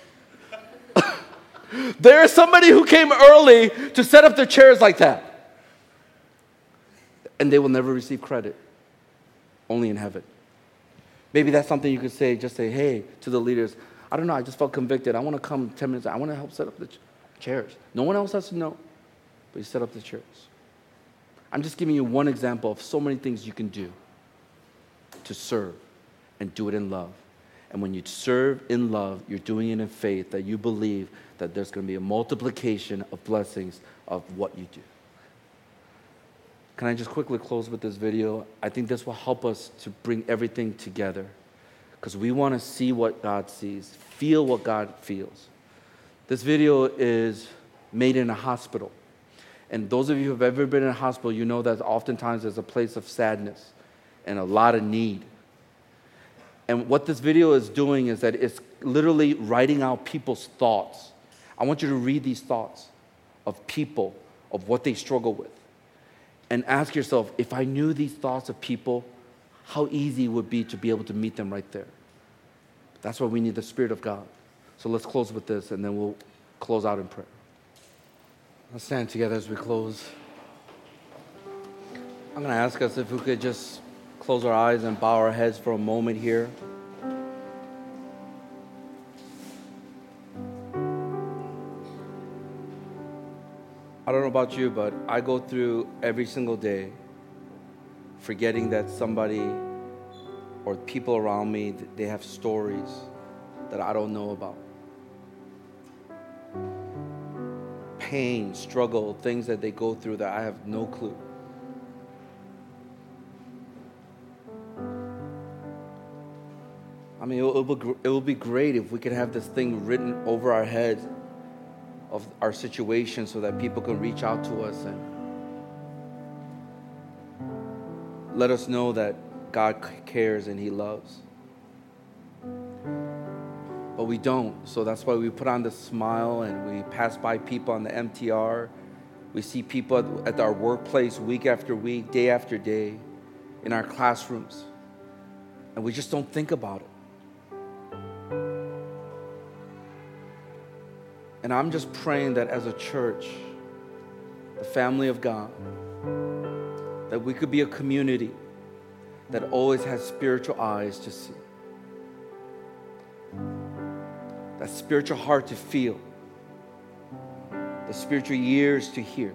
There is somebody who came early to set up their chairs like that. And they will never receive credit. Only in heaven. Maybe that's something you could say, just say, hey, to the leaders, I don't know, I just felt convicted. I want to come ten minutes. I want to help set up the ch- chairs. No one else has to know, but you set up the chairs. I'm just giving you one example of so many things you can do to serve and do it in love. And when you serve in love, you're doing it in faith that you believe that there's going to be a multiplication of blessings of what you do. Can I just quickly close with this video? I think this will help us to bring everything together because we want to see what God sees, feel what God feels. This video is made in a hospital. And those of you who have ever been in a hospital, you know that oftentimes there's a place of sadness and a lot of need. And what this video is doing is that it's literally writing out people's thoughts. I want you to read these thoughts of people, of what they struggle with. And ask yourself, if I knew these thoughts of people, how easy it would be to be able to meet them right there. That's why we need the Spirit of God. So let's close with this, and then we'll close out in prayer. Let's stand together as we close. I'm going to ask us if we could just close our eyes and bow our heads for a moment here. I don't know about you, but I go through every single day forgetting that somebody or people around me, they have stories that I don't know about. Pain, struggle, things that they go through that I have no clue. I mean, it will, it will be great if we could have this thing written over our heads of our situation so that people can reach out to us and let us know that God cares and He loves. But we don't, so that's why we put on the smile and we pass by people on the M T R. We see people at our workplace week after week, day after day, in our classrooms, and we just don't think about it. And I'm just praying that as a church, the family of God, that we could be a community that always has spiritual eyes to see, that spiritual heart to feel, the spiritual ears to hear.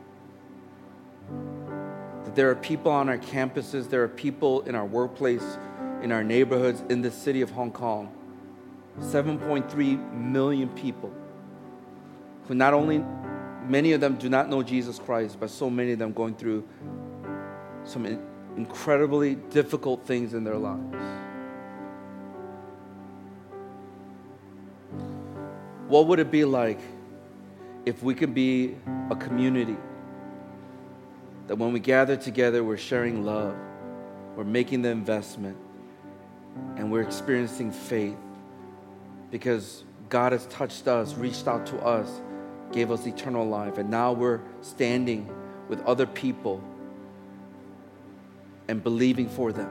That there are people on our campuses, there are people in our workplace, in our neighborhoods, in the city of Hong Kong, seven point three million people, who not only, many of them do not know Jesus Christ, but so many of them going through some in, incredibly difficult things in their lives. What would it be like if we could be a community that when we gather together, we're sharing love, we're making the investment, and we're experiencing faith because God has touched us, reached out to us, gave us eternal life, and now we're standing with other people and believing for them.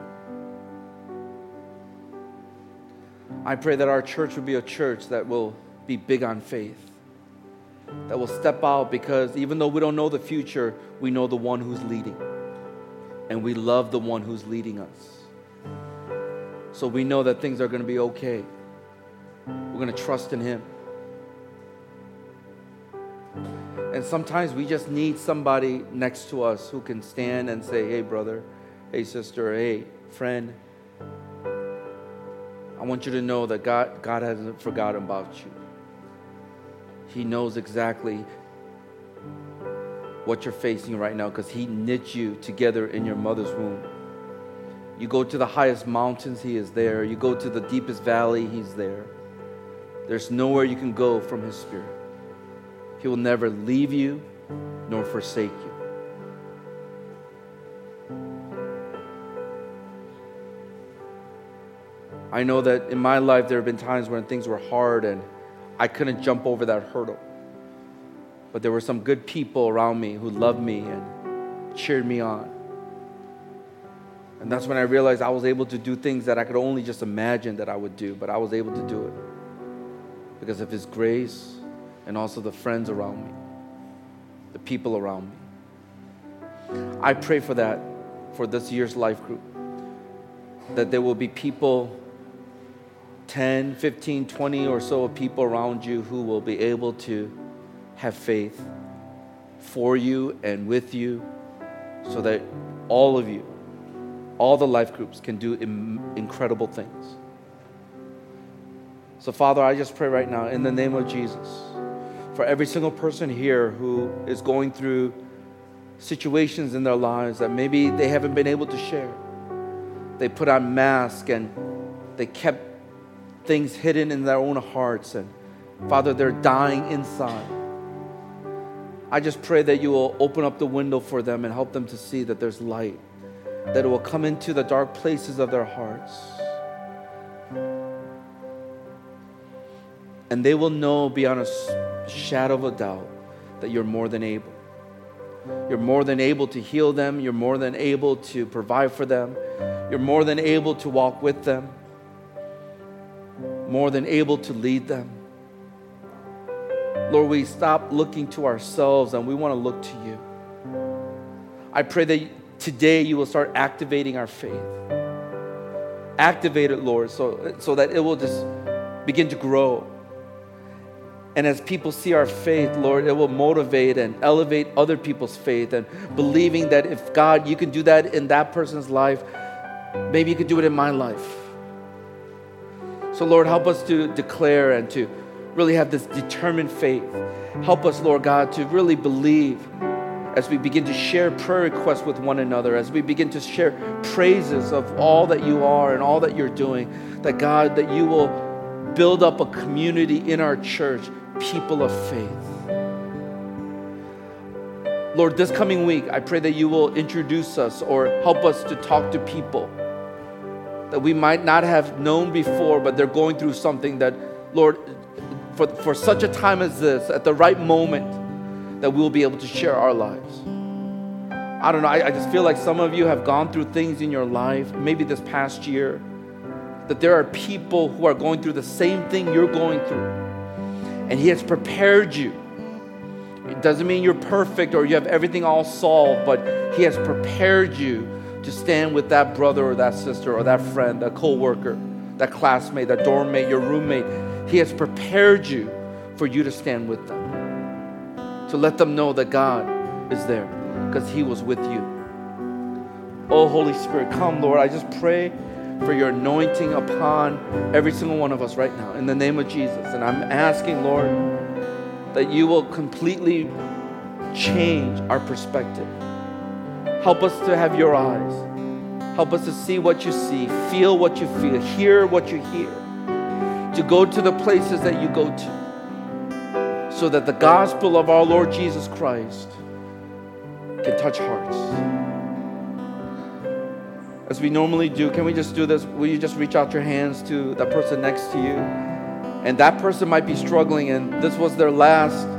I pray that our church will be a church that will be big on faith, that will step out because even though we don't know the future, we know the one who's leading, and we love the one who's leading us. So we know that things are going to be okay. We're going to trust in Him. And sometimes we just need somebody next to us who can stand and say, hey, brother, hey, sister, hey, friend, I want you to know that God, God hasn't forgotten about you. He knows exactly what you're facing right now because He knit you together in your mother's womb. You go to the highest mountains, He is there. You go to the deepest valley, He's there. There's nowhere you can go from His Spirit. He will never leave you nor forsake you. I know that in my life there have been times when things were hard and I couldn't jump over that hurdle. But there were some good people around me who loved me and cheered me on. And that's when I realized I was able to do things that I could only just imagine that I would do, but I was able to do it because of His grace and also the friends around me, the people around me. I pray for that, for this year's life group, that there will be people, ten, fifteen, twenty or so of people around you who will be able to have faith for you and with you so that all of you, all the life groups can do im- incredible things. So Father, I just pray right now in the name of Jesus for every single person here who is going through situations in their lives that maybe they haven't been able to share. They put on masks and they kept things hidden in their own hearts, and Father, they're dying inside. I just pray that you will open up the window for them and help them to see that there's light, that it will come into the dark places of their hearts. And they will know beyond a shadow of a doubt that you're more than able. You're more than able to heal them. You're more than able to provide for them. You're more than able to walk with them. More than able to lead them. Lord, we stop looking to ourselves and we want to look to you. I pray that today you will start activating our faith. Activate it, Lord, so, so that it will just begin to grow. And as people see our faith, Lord, it will motivate and elevate other people's faith, and believing that if, God, you can do that in that person's life, maybe you can do it in my life. So, Lord, help us to declare and to really have this determined faith. Help us, Lord God, to really believe as we begin to share prayer requests with one another, as we begin to share praises of all that you are and all that you're doing, that, God, that you will build up a community in our church, people of faith. Lord, this coming week, I pray that you will introduce us or help us to talk to people that we might not have known before, but they're going through something that, Lord, for, for such a time as this, at the right moment, that we'll be able to share our lives. I don't know, I, I just feel like some of you have gone through things in your life, maybe this past year, that there are people who are going through the same thing you're going through. And He has prepared you. It doesn't mean you're perfect or you have everything all solved, but He has prepared you to stand with that brother or that sister or that friend, that co-worker, that classmate, that dorm mate, your roommate. He has prepared you for you to stand with them. To let them know that God is there because He was with you. Oh, Holy Spirit, come, Lord. I just pray for your anointing upon every single one of us right now in the name of Jesus. And I'm asking, Lord, that you will completely change our perspective. Help us to have your eyes. Help us to see what you see, feel what you feel, hear what you hear, to go to the places that you go to, so that the gospel of our Lord Jesus Christ can touch hearts. As we normally do, can we just do this? Will you just reach out your hands to the person next to you? And that person might be struggling, and this was their last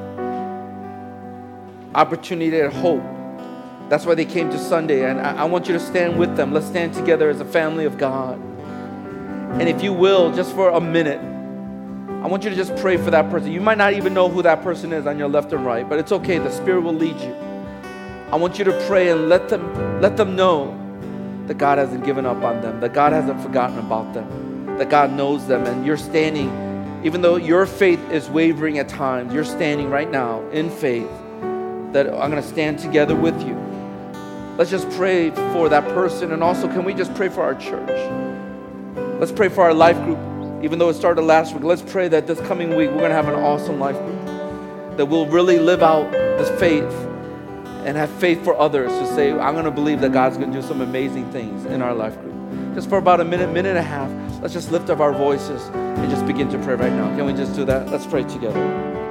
opportunity at hope. That's why they came to Sunday, and I, I want you to stand with them. Let's stand together as a family of God. And if you will, just for a minute, I want you to just pray for that person. You might not even know who that person is on your left and right, but it's okay. The Spirit will lead you. I want you to pray and let them, let them know that God hasn't given up on them, that God hasn't forgotten about them, that God knows them, and you're standing, even though your faith is wavering at times, you're standing right now in faith that I'm going to stand together with you. Let's just pray for that person, and also can we just pray for our church? Let's pray for our life group. Even though it started last week, let's pray that this coming week we're going to have an awesome life group, that we'll really live out this faith and have faith for others to say, I'm going to believe that God's going to do some amazing things in our life group. Just for about a minute, minute and a half, let's just lift up our voices and just begin to pray right now. Can we just do that? Let's pray together.